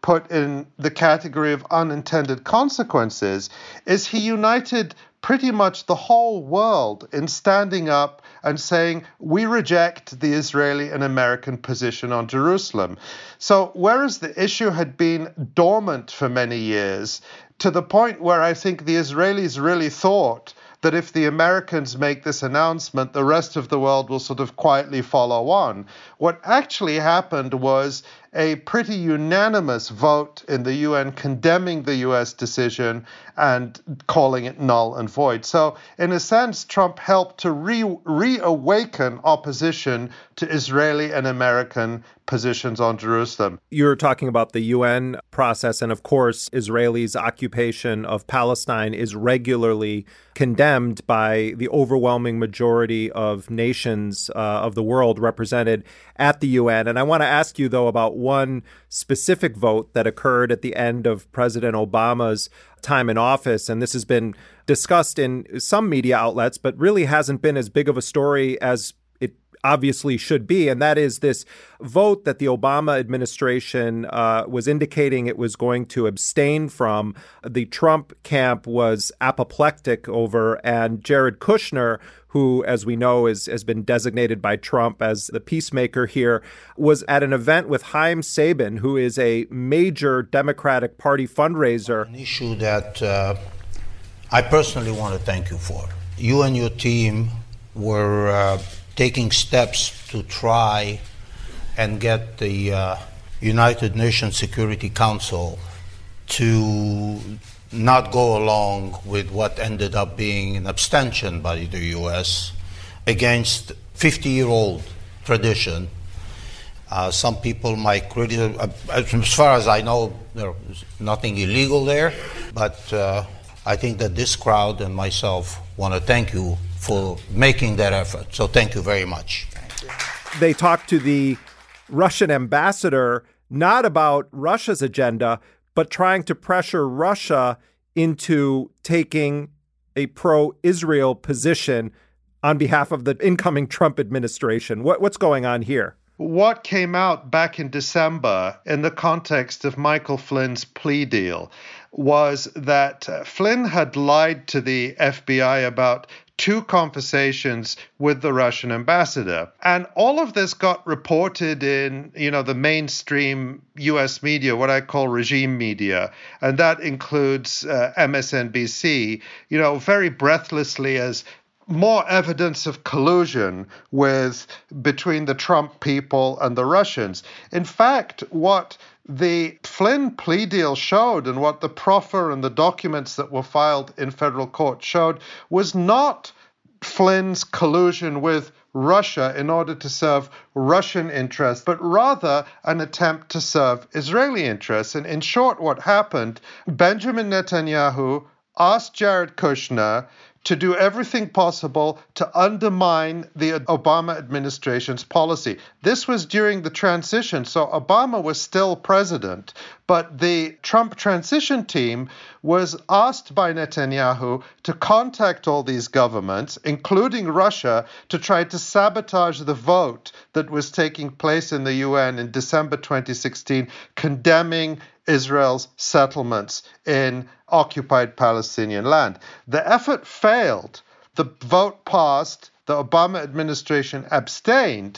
put in the category of unintended consequences is he united pretty much the whole world in standing up and saying, we reject the Israeli and American position on Jerusalem. So whereas the issue had been dormant for many years, to the point where I think the Israelis really thought that if the Americans make this announcement, the rest of the world will sort of quietly follow on. What actually happened was a pretty unanimous vote in the UN condemning the US decision and calling it null and void. So in a sense, Trump helped to reawaken opposition to Israeli and American positions on Jerusalem. You're talking about the UN process, and of course, Israel's occupation of Palestine is regularly condemned by the overwhelming majority of nations of the world represented at the UN. And I want to ask you, though, about one specific vote that occurred at the end of President Obama's time in office. And this has been discussed in some media outlets, but really hasn't been as big of a story as it obviously should be. And that is this vote that the Obama administration was indicating it was going to abstain from. The Trump camp was apoplectic over, and Jared Kushner, who, as we know, has been designated by Trump as the peacemaker here, was at an event with Haim Saban, who is a major Democratic Party fundraiser. An issue that I personally want to thank you for. You and your team were taking steps to try and get the United Nations Security Council to not go along with what ended up being an abstention by the U.S. against 50-year-old tradition. Some people might criticize, as far as I know, there's nothing illegal there, but I think that this crowd and myself want to thank you for making that effort. So thank you very much. They talked to the Russian ambassador not about Russia's agenda, but trying to pressure Russia into taking a pro-Israel position on behalf of the incoming Trump administration. What's going on here? What came out back in December in the context of Michael Flynn's plea deal was that Flynn had lied to the FBI about 2 conversations with the Russian ambassador. And all of this got reported in, the mainstream US media, what I call regime media. And that includes MSNBC, very breathlessly as more evidence of collusion between the Trump people and the Russians. In fact, what the Flynn plea deal showed and what the proffer and the documents that were filed in federal court showed was not Flynn's collusion with Russia in order to serve Russian interests, but rather an attempt to serve Israeli interests. And in short, what happened, Benjamin Netanyahu asked Jared Kushner to do everything possible to undermine the Obama administration's policy. This was during the transition, so Obama was still president, but the Trump transition team was asked by Netanyahu to contact all these governments, including Russia, to try to sabotage the vote that was taking place in the UN in December 2016, condemning Israel's settlements in occupied Palestinian land. The effort failed. The vote passed. The Obama administration abstained.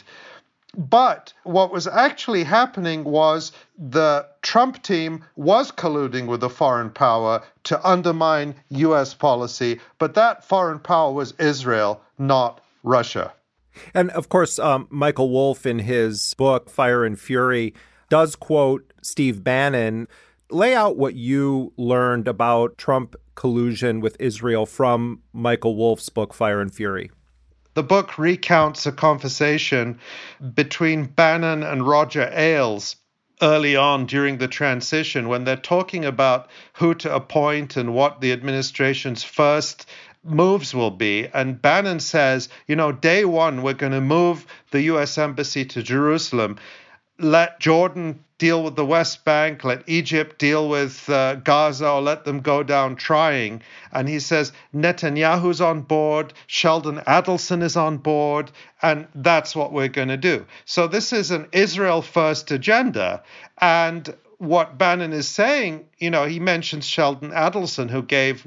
But what was actually happening was the Trump team was colluding with a foreign power to undermine U.S. policy, but that foreign power was Israel, not Russia. And of course, Michael Wolff, in his book, Fire and Fury, does quote Steve Bannon. Lay out what you learned about Trump collusion with Israel from Michael Wolff's book, Fire and Fury. The book recounts a conversation between Bannon and Roger Ailes early on during the transition when they're talking about who to appoint and what the administration's first moves will be. And Bannon says, day one, we're going to move the U.S. Embassy to Jerusalem. Let Jordan deal with the West Bank, let Egypt deal with Gaza, or let them go down trying. And he says Netanyahu's on board, Sheldon Adelson is on board, and that's what we're going to do. So this is an Israel first agenda. And what Bannon is saying, he mentions Sheldon Adelson, who gave,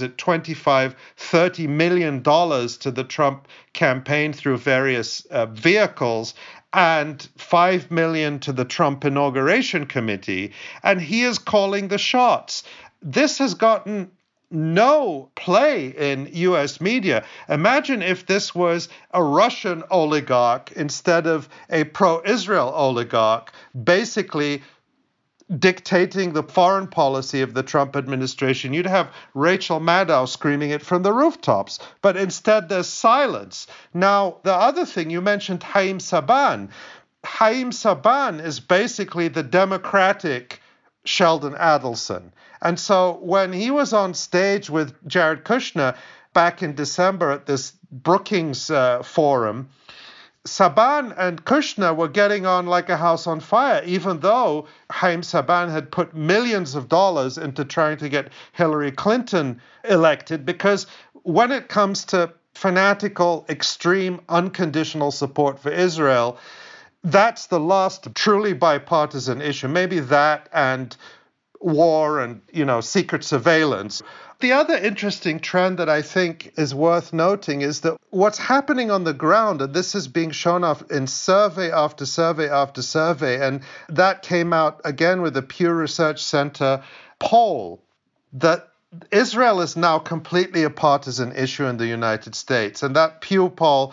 $25-30 million to the Trump campaign through various vehicles, and $5 million to the Trump Inauguration Committee. And he is calling the shots. This has gotten no play in U.S. media. Imagine if this was a Russian oligarch instead of a pro-Israel oligarch, basically dictating the foreign policy of the Trump administration. You'd have Rachel Maddow screaming it from the rooftops. But instead, there's silence. Now, the other thing, you mentioned Haim Saban. Haim Saban is basically the Democratic Sheldon Adelson. And so when he was on stage with Jared Kushner back in December at this Brookings forum, Saban and Kushner were getting on like a house on fire, even though Haim Saban had put millions of dollars into trying to get Hillary Clinton elected, because when it comes to fanatical, extreme, unconditional support for Israel, that's the last truly bipartisan issue. Maybe that and war and, secret surveillance. The other interesting trend that I think is worth noting is that what's happening on the ground, and this is being shown off in survey after survey after survey, and that came out again with the Pew Research Center poll, that Israel is now completely a partisan issue in the United States. And that Pew poll,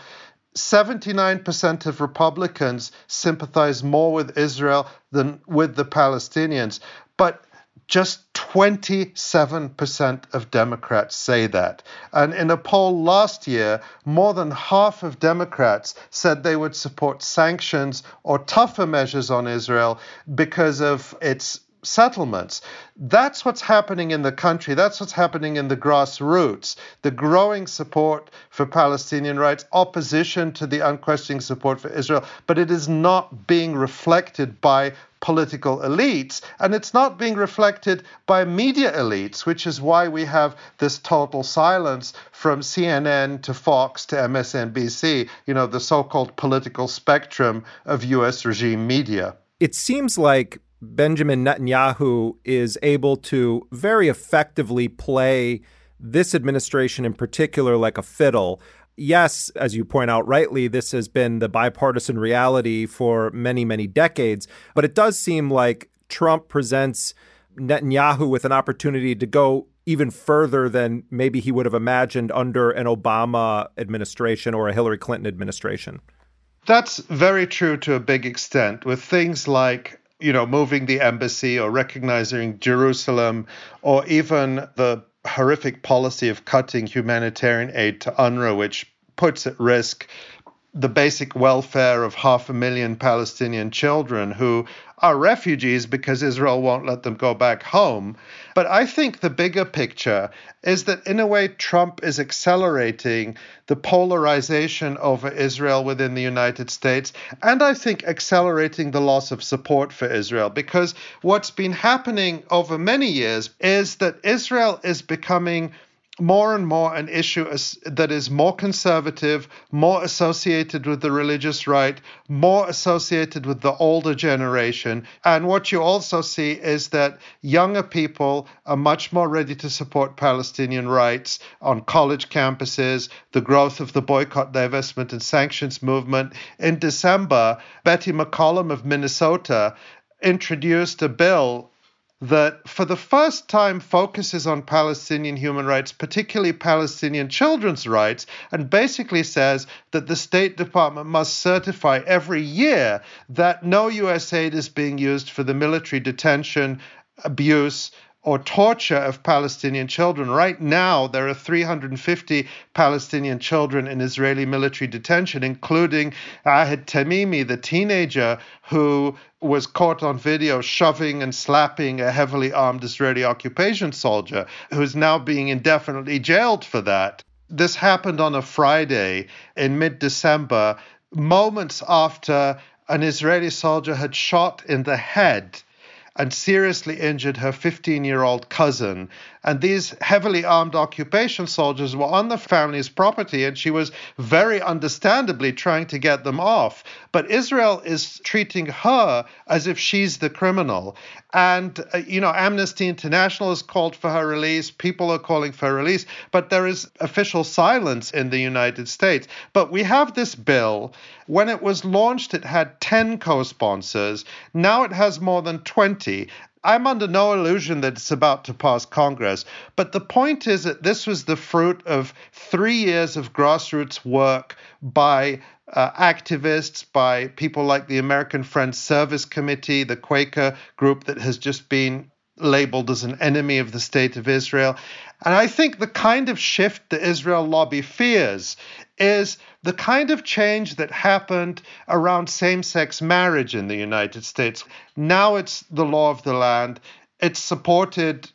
79% of Republicans sympathize more with Israel than with the Palestinians. But just 27% of Democrats say that. And in a poll last year, more than half of Democrats said they would support sanctions or tougher measures on Israel because of its settlements. That's what's happening in the country. That's what's happening in the grassroots. The growing support for Palestinian rights, opposition to the unquestioning support for Israel, but it is not being reflected by political elites, and it's not being reflected by media elites, which is why we have this total silence from CNN to Fox to MSNBC, the so-called political spectrum of U.S. regime media. It seems like Benjamin Netanyahu is able to very effectively play this administration in particular like a fiddle. Yes, as you point out rightly, this has been the bipartisan reality for many, many decades. But it does seem like Trump presents Netanyahu with an opportunity to go even further than maybe he would have imagined under an Obama administration or a Hillary Clinton administration. That's very true to a big extent, with things like, moving the embassy or recognizing Jerusalem, or even the horrific policy of cutting humanitarian aid to UNRWA, which puts at risk the basic welfare of 500,000 Palestinian children who are refugees because Israel won't let them go back home. But I think the bigger picture is that, in a way, Trump is accelerating the polarization over Israel within the United States, and I think accelerating the loss of support for Israel, because what's been happening over many years is that Israel is becoming more and more an issue that is more conservative, more associated with the religious right, more associated with the older generation. And what you also see is that younger people are much more ready to support Palestinian rights on college campuses, the growth of the boycott, divestment, and sanctions movement. In December, Betty McCollum of Minnesota introduced a bill that for the first time focuses on Palestinian human rights, particularly Palestinian children's rights, and basically says that the State Department must certify every year that no U.S. aid is being used for the military detention, abuse, or torture of Palestinian children. Right now, there are 350 Palestinian children in Israeli military detention, including Ahed Tamimi, the teenager who was caught on video shoving and slapping a heavily armed Israeli occupation soldier, who's now being indefinitely jailed for that. This happened on a Friday in mid-December, moments after an Israeli soldier had shot in the head and seriously injured her 15-year-old cousin. And these heavily armed occupation soldiers were on the family's property, and she was very understandably trying to get them off. But Israel is treating her as if she's the criminal. And, Amnesty International has called for her release. People are calling for her release. But there is official silence in the United States. But we have this bill. When it was launched, it had 10 co-sponsors. Now it has more than 20. I'm under no illusion that it's about to pass Congress. But the point is that this was the fruit of 3 years of grassroots work by activists, by people like the American Friends Service Committee, the Quaker group that has just been labeled as an enemy of the state of Israel. And I think the kind of shift the Israel lobby fears is the kind of change that happened around same-sex marriage in the United States. Now it's the law of the land. It's supported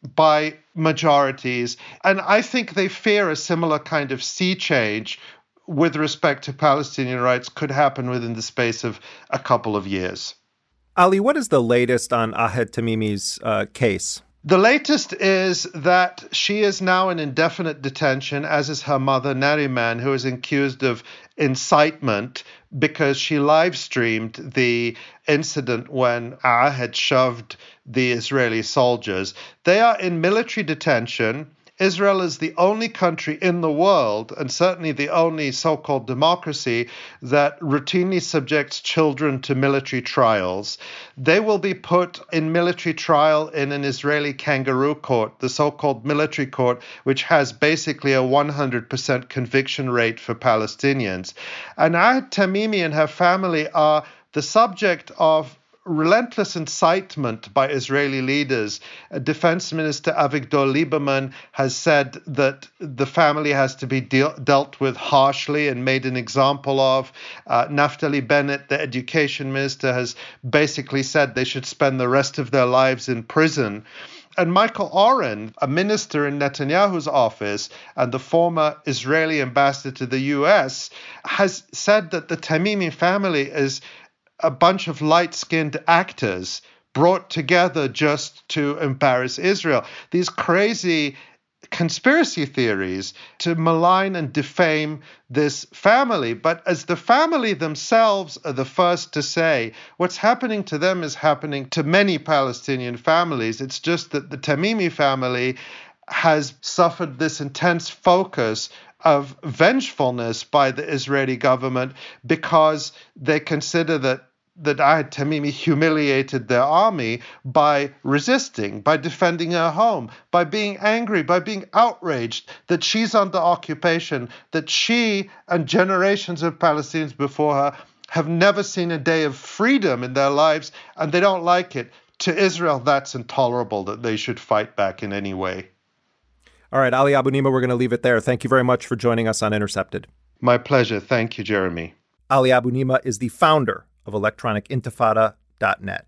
by majorities. And I think they fear a similar kind of sea change with respect to Palestinian rights could happen within the space of a couple of years. Ali, what is the latest on Ahed Tamimi's case? The latest is that she is now in indefinite detention, as is her mother, Nariman, who is accused of incitement because she live-streamed the incident when Ahed shoved the Israeli soldiers. They are in military detention. Israel is the only country in the world, and certainly the only so-called democracy, that routinely subjects children to military trials. They will be put in military trial in an Israeli kangaroo court, the so-called military court, which has basically a 100% conviction rate for Palestinians. And Ahed Tamimi and her family are the subject of relentless incitement by Israeli leaders. Defense Minister Avigdor Lieberman has said that the family has to be dealt with harshly and made an example of. Naftali Bennett, the education minister, has basically said they should spend the rest of their lives in prison. And Michael Oren, a minister in Netanyahu's office and the former Israeli ambassador to the U.S., has said that the Tamimi family is a bunch of light-skinned actors brought together just to embarrass Israel. These crazy conspiracy theories to malign and defame this family. But as the family themselves are the first to say, what's happening to them is happening to many Palestinian families. It's just that the Tamimi family has suffered this intense focus of vengefulness by the Israeli government because they consider that Ahed Tamimi humiliated their army by resisting, by defending her home, by being angry, by being outraged that she's under occupation, that she and generations of Palestinians before her have never seen a day of freedom in their lives, and they don't like it. To Israel, that's intolerable that they should fight back in any way. All right, Ali Abunimah, we're going to leave it there. Thank you very much for joining us on Intercepted. My pleasure. Thank you, Jeremy. Ali Abunimah is the founder of electronicintifada.net.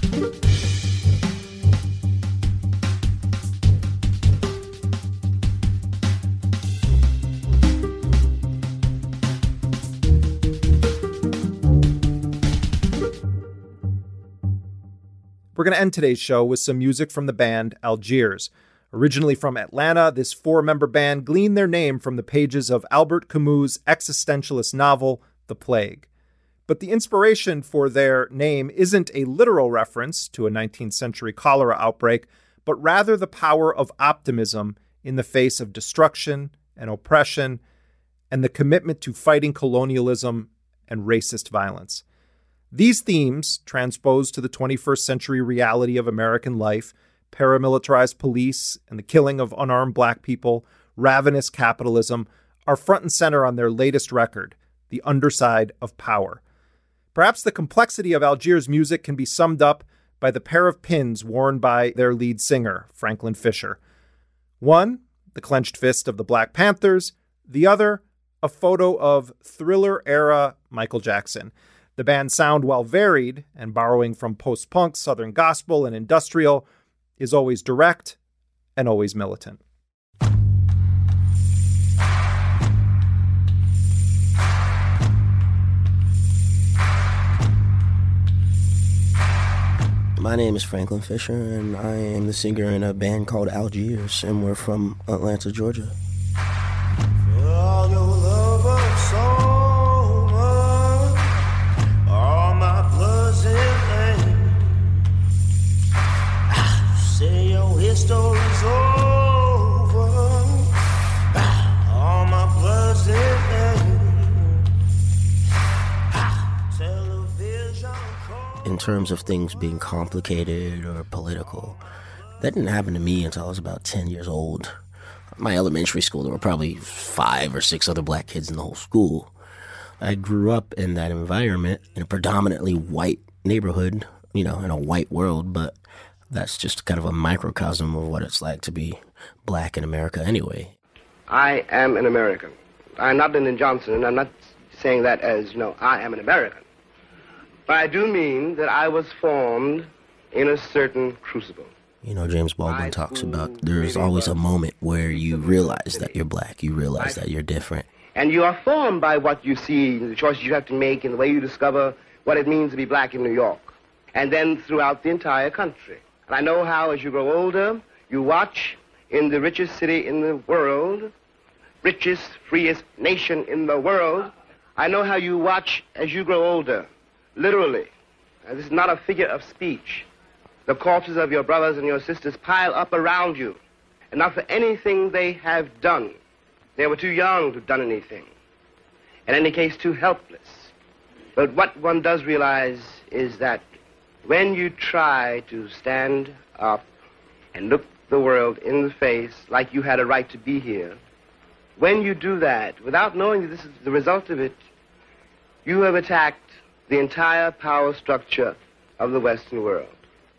We're going to end today's show with some music from the band Algiers. Originally from Atlanta, this 4-member band gleaned their name from the pages of Albert Camus' existentialist novel, The Plague. But the inspiration for their name isn't a literal reference to a 19th century cholera outbreak, but rather the power of optimism in the face of destruction and oppression, and the commitment to fighting colonialism and racist violence. These themes, transposed to the 21st century reality of American life, paramilitarized police and the killing of unarmed black people, ravenous capitalism, are front and center on their latest record, The Underside of Power. Perhaps the complexity of Algiers' music can be summed up by the pair of pins worn by their lead singer, Franklin Fisher. One, the clenched fist of the Black Panthers. The other, a photo of Thriller-era Michael Jackson. The band's sound, while varied and borrowing from post-punk, southern gospel, and industrial, is always direct and always militant. My name is Franklin Fisher, and I am the singer in a band called Algiers, and we're from Atlanta, Georgia. For all your love of soul, all my blood's in vain. Say your history's over, all my blood's in vain. In terms of things being complicated or political, that didn't happen to me until I was about 10 years old. My elementary school, there were probably 5 or 6 other black kids in the whole school. I grew up in that environment in a predominantly white neighborhood, in a white world, but that's just kind of a microcosm of what it's like to be black in America anyway. I am an American. I'm not Lyndon Johnson, and I'm not saying that as, I am an American. But I do mean that I was formed in a certain crucible. James Baldwin talks about there's always a moment where you realize that you're black, you realize that you're different. And you are formed by what you see, the choices you have to make, and the way you discover what it means to be black in New York, and then throughout the entire country. And I know how, as you grow older, you watch in the richest city in the world, richest, freest nation in the world. I know how you watch as you grow older. Literally, and this is not a figure of speech, the corpses of your brothers and your sisters pile up around you, and not for anything they have done. They were too young to have done anything. In any case, too helpless. But what one does realize is that when you try to stand up and look the world in the face like you had a right to be here, when you do that, without knowing that this is the result of it, you have attacked the entire power structure of the Western world.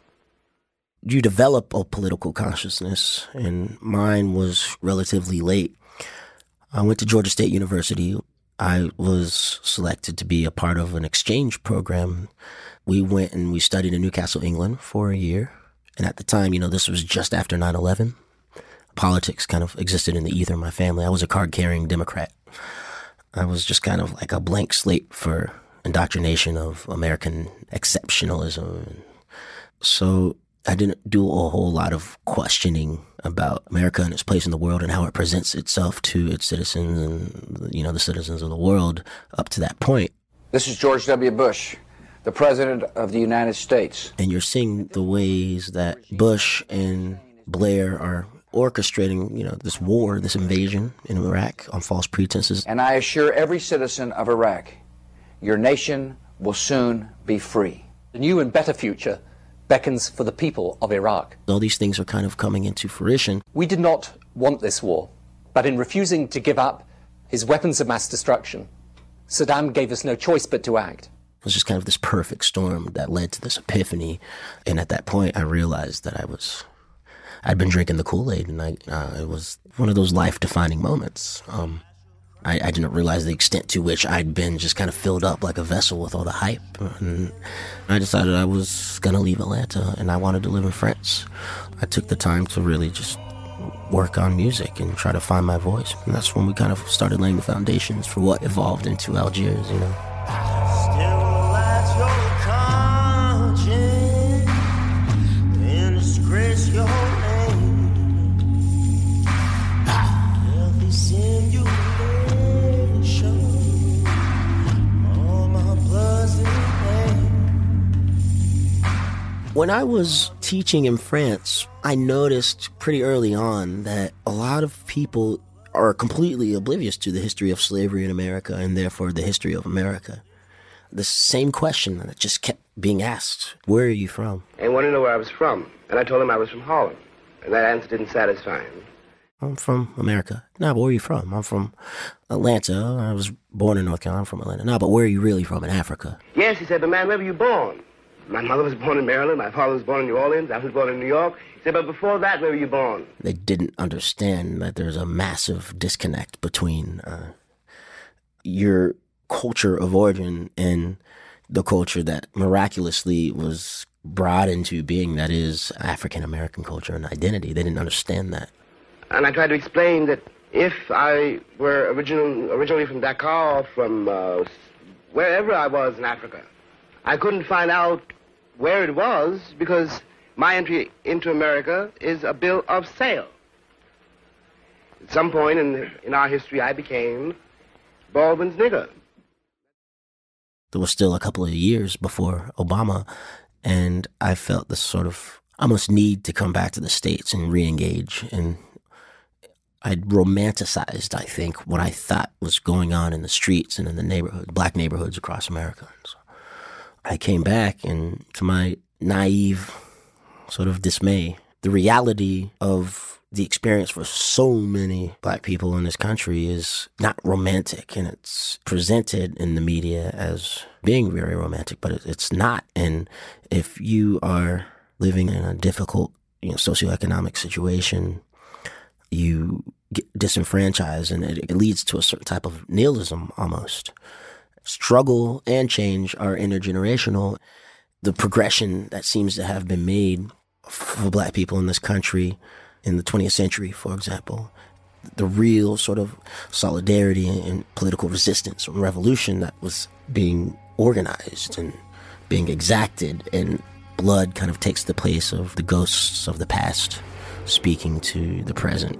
You develop a political consciousness, and mine was relatively late. I went to Georgia State University. I was selected to be a part of an exchange program. We went and we studied in Newcastle, England for a year. And at the time, this was just after 9/11. Politics kind of existed in the ether in my family. I was a card-carrying Democrat. I was just kind of like a blank slate for indoctrination of American exceptionalism. So I didn't do a whole lot of questioning about America and its place in the world and how it presents itself to its citizens and, the citizens of the world up to that point. This is George W. Bush, the President of the United States. And you're seeing the ways that Bush and Blair are orchestrating, this war, this invasion in Iraq on false pretenses. And I assure every citizen of Iraq, your nation will soon be free. The new and better future beckons for the people of Iraq. All these things are kind of coming into fruition. We did not want this war, but in refusing to give up his weapons of mass destruction, Saddam gave us no choice but to act. It was just kind of this perfect storm that led to this epiphany. And at that point, I realized that I'd been drinking the Kool-Aid, and it was one of those life-defining moments. I didn't realize the extent to which I'd been just kind of filled up like a vessel with all the hype. And I decided I was going to leave Atlanta, and I wanted to live in France. I took the time to really just work on music and try to find my voice. And that's when we kind of started laying the foundations for what evolved into Algiers, Still at your conscience and disgrace your name. Healthy simulation. All my blood's in pain. When I was teaching in France, I noticed pretty early on that a lot of people are completely oblivious to the history of slavery in America and therefore the history of America. The same question that just kept being asked, where are you from? And wanted to know where I was from. And I told him I was from Holland. And that answer didn't satisfy him. I'm from America. No, but where are you from? I'm from Atlanta. I was born in North Carolina. I'm from Atlanta. No, but where are you really from in Africa? Yes, he said, but man, where were you born? My mother was born in Maryland. My father was born in New Orleans. I was born in New York. He said, but before that, where were you born? They didn't understand that there's a massive disconnect between your culture of origin and the culture that miraculously was brought into being, that is African-American culture and identity. They didn't understand that. And I tried to explain that if I were originally from Dakar, from wherever I was in Africa, I couldn't find out where it was because my entry into America is a bill of sale. At some point in our history, I became Baldwin's nigger. There was still a couple of years before Obama, and I felt this sort of almost need to come back to the States and re-engage. And I'd romanticized, I think, what I thought was going on in the streets and in the neighborhood, black neighborhoods across America. So I came back, and to my naive sort of dismay, the reality of the experience for so many black people in this country is not romantic, and it's presented in the media as being very romantic, but it's not. And if you are living in a difficult, socioeconomic situation, you get disenfranchised, and it leads to a certain type of nihilism almost. Struggle and change are intergenerational. The progression that seems to have been made for black people in this country in the 20th century, for example, the real sort of solidarity and political resistance and revolution that was being organized and being exacted, and blood kind of takes the place of the ghosts of the past speaking to the present.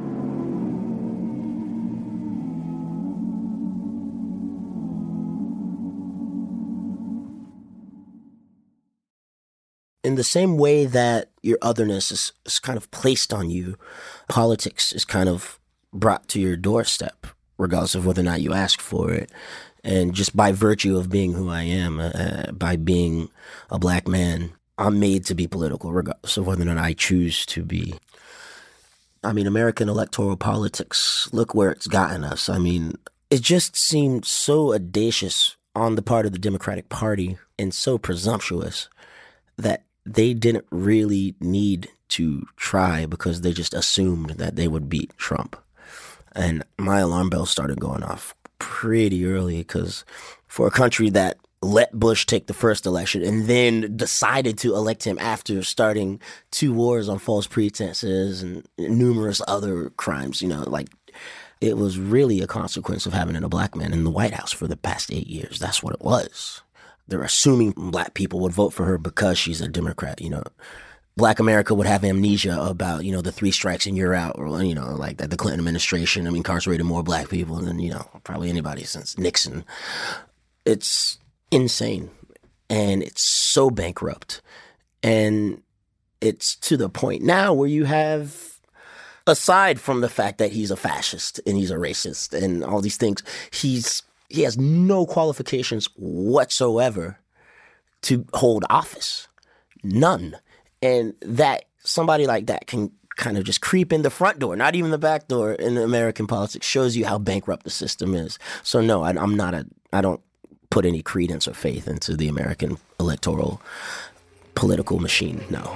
In the same way that your otherness is kind of placed on you, politics is kind of brought to your doorstep, regardless of whether or not you ask for it. And just by virtue of being who I am, by being a black man, I'm made to be political, regardless of whether or not I choose to be. I mean, American electoral politics, look where it's gotten us. I mean, it just seemed so audacious on the part of the Democratic Party and so presumptuous that they didn't really need to try because they just assumed that they would beat Trump. And my alarm bells started going off pretty early, because for a country that let Bush take the first election and then decided to elect him after starting 2 wars on false pretenses and numerous other crimes, it was really a consequence of having a black man in the White House for the past 8 years. That's what it was. They're assuming black people would vote for her because she's a Democrat. Black America would have amnesia about, the 3 strikes and you're out, or, like that the Clinton administration, incarcerated more black people than, probably anybody since Nixon. It's insane. And it's so bankrupt. And it's to the point now where you have, aside from the fact that he's a fascist and he's a racist and all these things, he has no qualifications whatsoever to hold office. None. And that somebody like that can kind of just creep in the front door, not even the back door in American politics, shows you how bankrupt the system is. So no, I don't put any credence or faith into the American electoral political machine. No.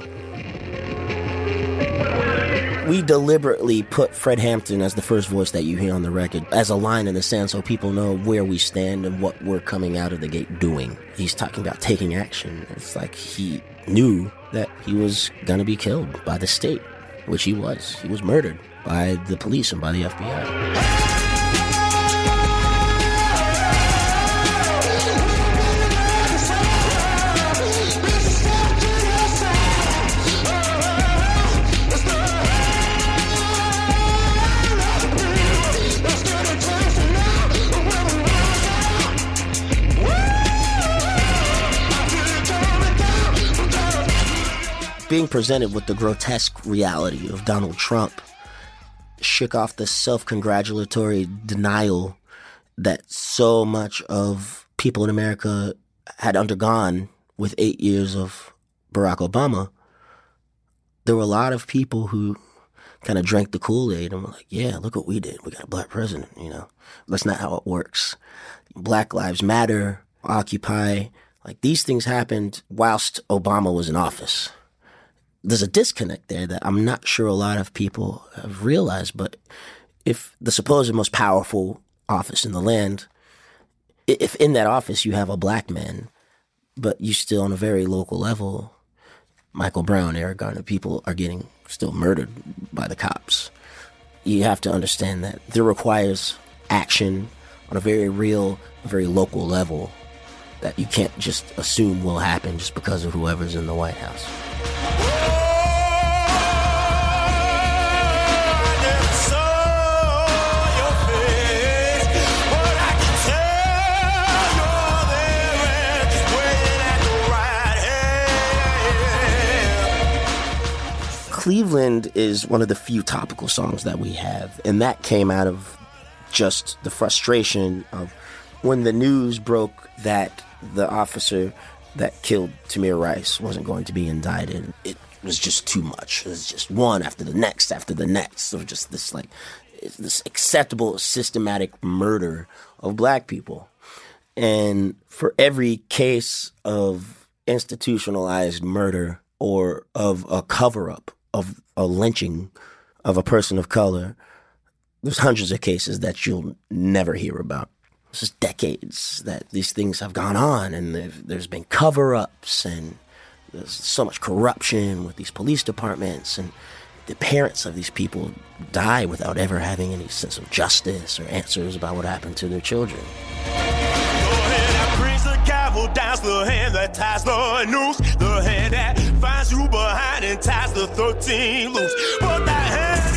We deliberately put Fred Hampton as the first voice that you hear on the record as a line in the sand so people know where we stand and what we're coming out of the gate doing. He's talking about taking action. It's like he knew that he was going to be killed by the state, which he was. He was murdered by the police and by the FBI. Being presented with the grotesque reality of Donald Trump shook off the self-congratulatory denial that so much of people in America had undergone with 8 years of Barack Obama. There were a lot of people who kind of drank the Kool-Aid and were like, yeah, look what we did. We got a black president, That's not how it works. Black Lives Matter, Occupy, these things happened whilst Obama was in office. There's a disconnect there that I'm not sure a lot of people have realized, but if the supposed most powerful office in the land, if in that office you have a black man, but you still on a very local level, Michael Brown, Eric Garner, people are getting still murdered by the cops. You have to understand that there requires action on a very real, very local level that you can't just assume will happen just because of whoever's in the White House. Cleveland is one of the few topical songs that we have, and that came out of just the frustration of when the news broke that the officer that killed Tamir Rice wasn't going to be indicted. It was just too much. It was just one after the next of just this acceptable systematic murder of black people. And for every case of institutionalized murder or of a cover-up of a lynching of a person of color, there's hundreds of cases that you'll never hear about. This is decades that these things have gone on, and there's been cover-ups, and there's so much corruption with these police departments, and the parents of these people die without ever having any sense of justice or answers about what happened to their children. That's the hand that ties the noose, the hand that finds you behind and ties the 13 loose. But that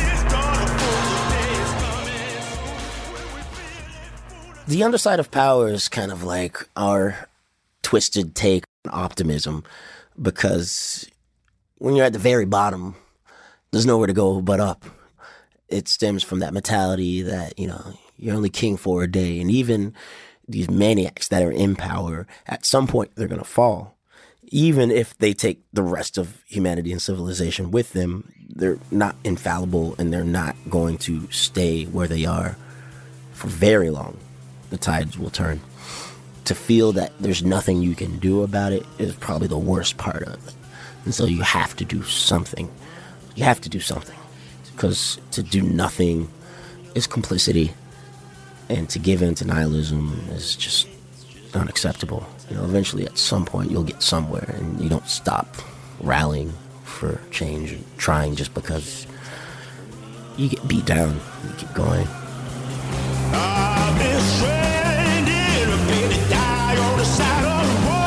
hand is gonna. The underside of power is kind of like our twisted take on optimism, because when you're at the very bottom, there's nowhere to go but up. It stems from that mentality that, you're only king for a day, and even these maniacs that are in power, at some point they're going to fall. Even if they take the rest of humanity and civilization with them, they're not infallible, and they're not going to stay where they are for very long. The tides will turn. To feel that there's nothing you can do about it is probably the worst part of it. And so you have to do something. You have to do something. Because to do nothing is complicity. And to give in to nihilism is just unacceptable. Eventually at some point you'll get somewhere, and you don't stop rallying for change and trying just because you get beat down. You keep going. I've been stranded, a baby die on the side of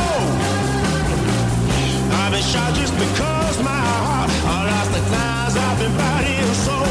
the road. I've been shot just because my heart, I lost the times I've been body and soul.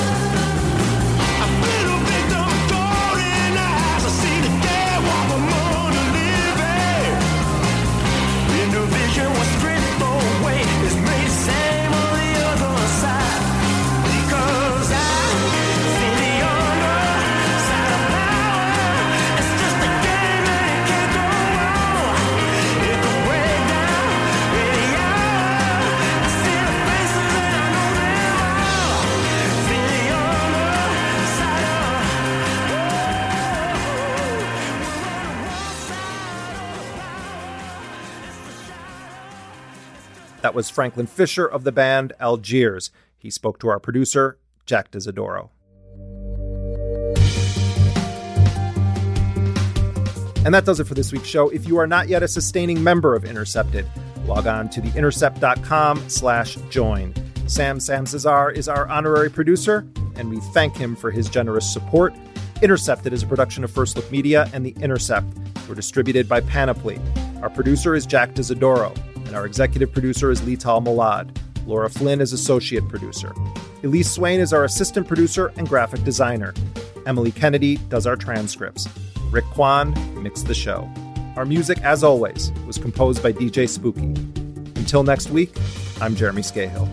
That was Franklin Fisher of the band Algiers. He spoke to our producer, Jack Dizadoro. And that does it for this week's show. If you are not yet a sustaining member of Intercepted, log on to theintercept.com/join. Sam Cesar is our honorary producer, and we thank him for his generous support. Intercepted is a production of First Look Media and The Intercept. We're distributed by Panoply. Our producer is Jack Dizadoro, and our executive producer is Lital Malad. Laura Flynn is associate producer. Elise Swain is our assistant producer and graphic designer. Emily Kennedy does our transcripts. Rick Kwan mixed the show. Our music, as always, was composed by DJ Spooky. Until next week, I'm Jeremy Scahill.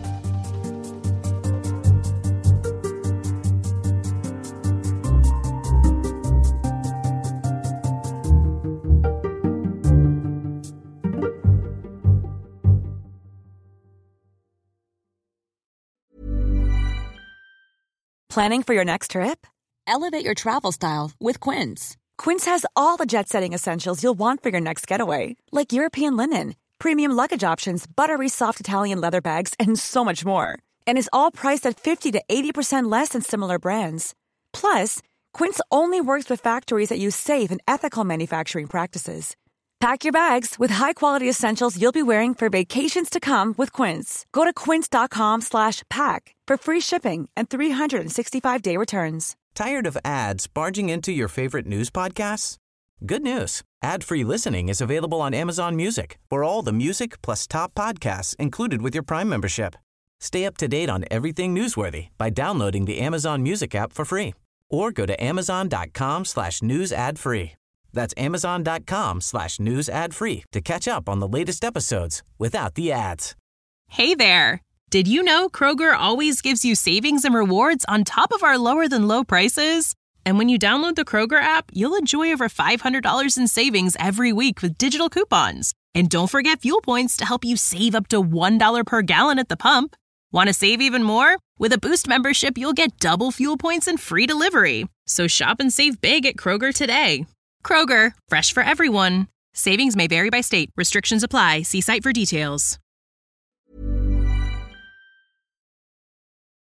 Planning for your next trip? Elevate your travel style with Quince. Quince has all the jet-setting essentials you'll want for your next getaway, like European linen, premium luggage options, buttery soft Italian leather bags, and so much more. And is all priced at 50 to 80% less than similar brands. Plus, Quince only works with factories that use safe and ethical manufacturing practices. Pack your bags with high-quality essentials you'll be wearing for vacations to come with Quince. Go to quince.com/pack for free shipping and 365-day returns. Tired of ads barging into your favorite news podcasts? Good news. Ad-free listening is available on Amazon Music for all the music plus top podcasts included with your Prime membership. Stay up to date on everything newsworthy by downloading the Amazon Music app for free or go to amazon.com/news ad free. That's amazon.com/news ad free to catch up on the latest episodes without the ads. Hey there. Did you know Kroger always gives you savings and rewards on top of our lower than low prices? And when you download the Kroger app, you'll enjoy over $500 in savings every week with digital coupons. And don't forget fuel points to help you save up to $1 per gallon at the pump. Want to save even more? With a Boost membership, you'll get double fuel points and free delivery. So shop and save big at Kroger today. Kroger, fresh for everyone. Savings may vary by state. Restrictions apply. See site for details.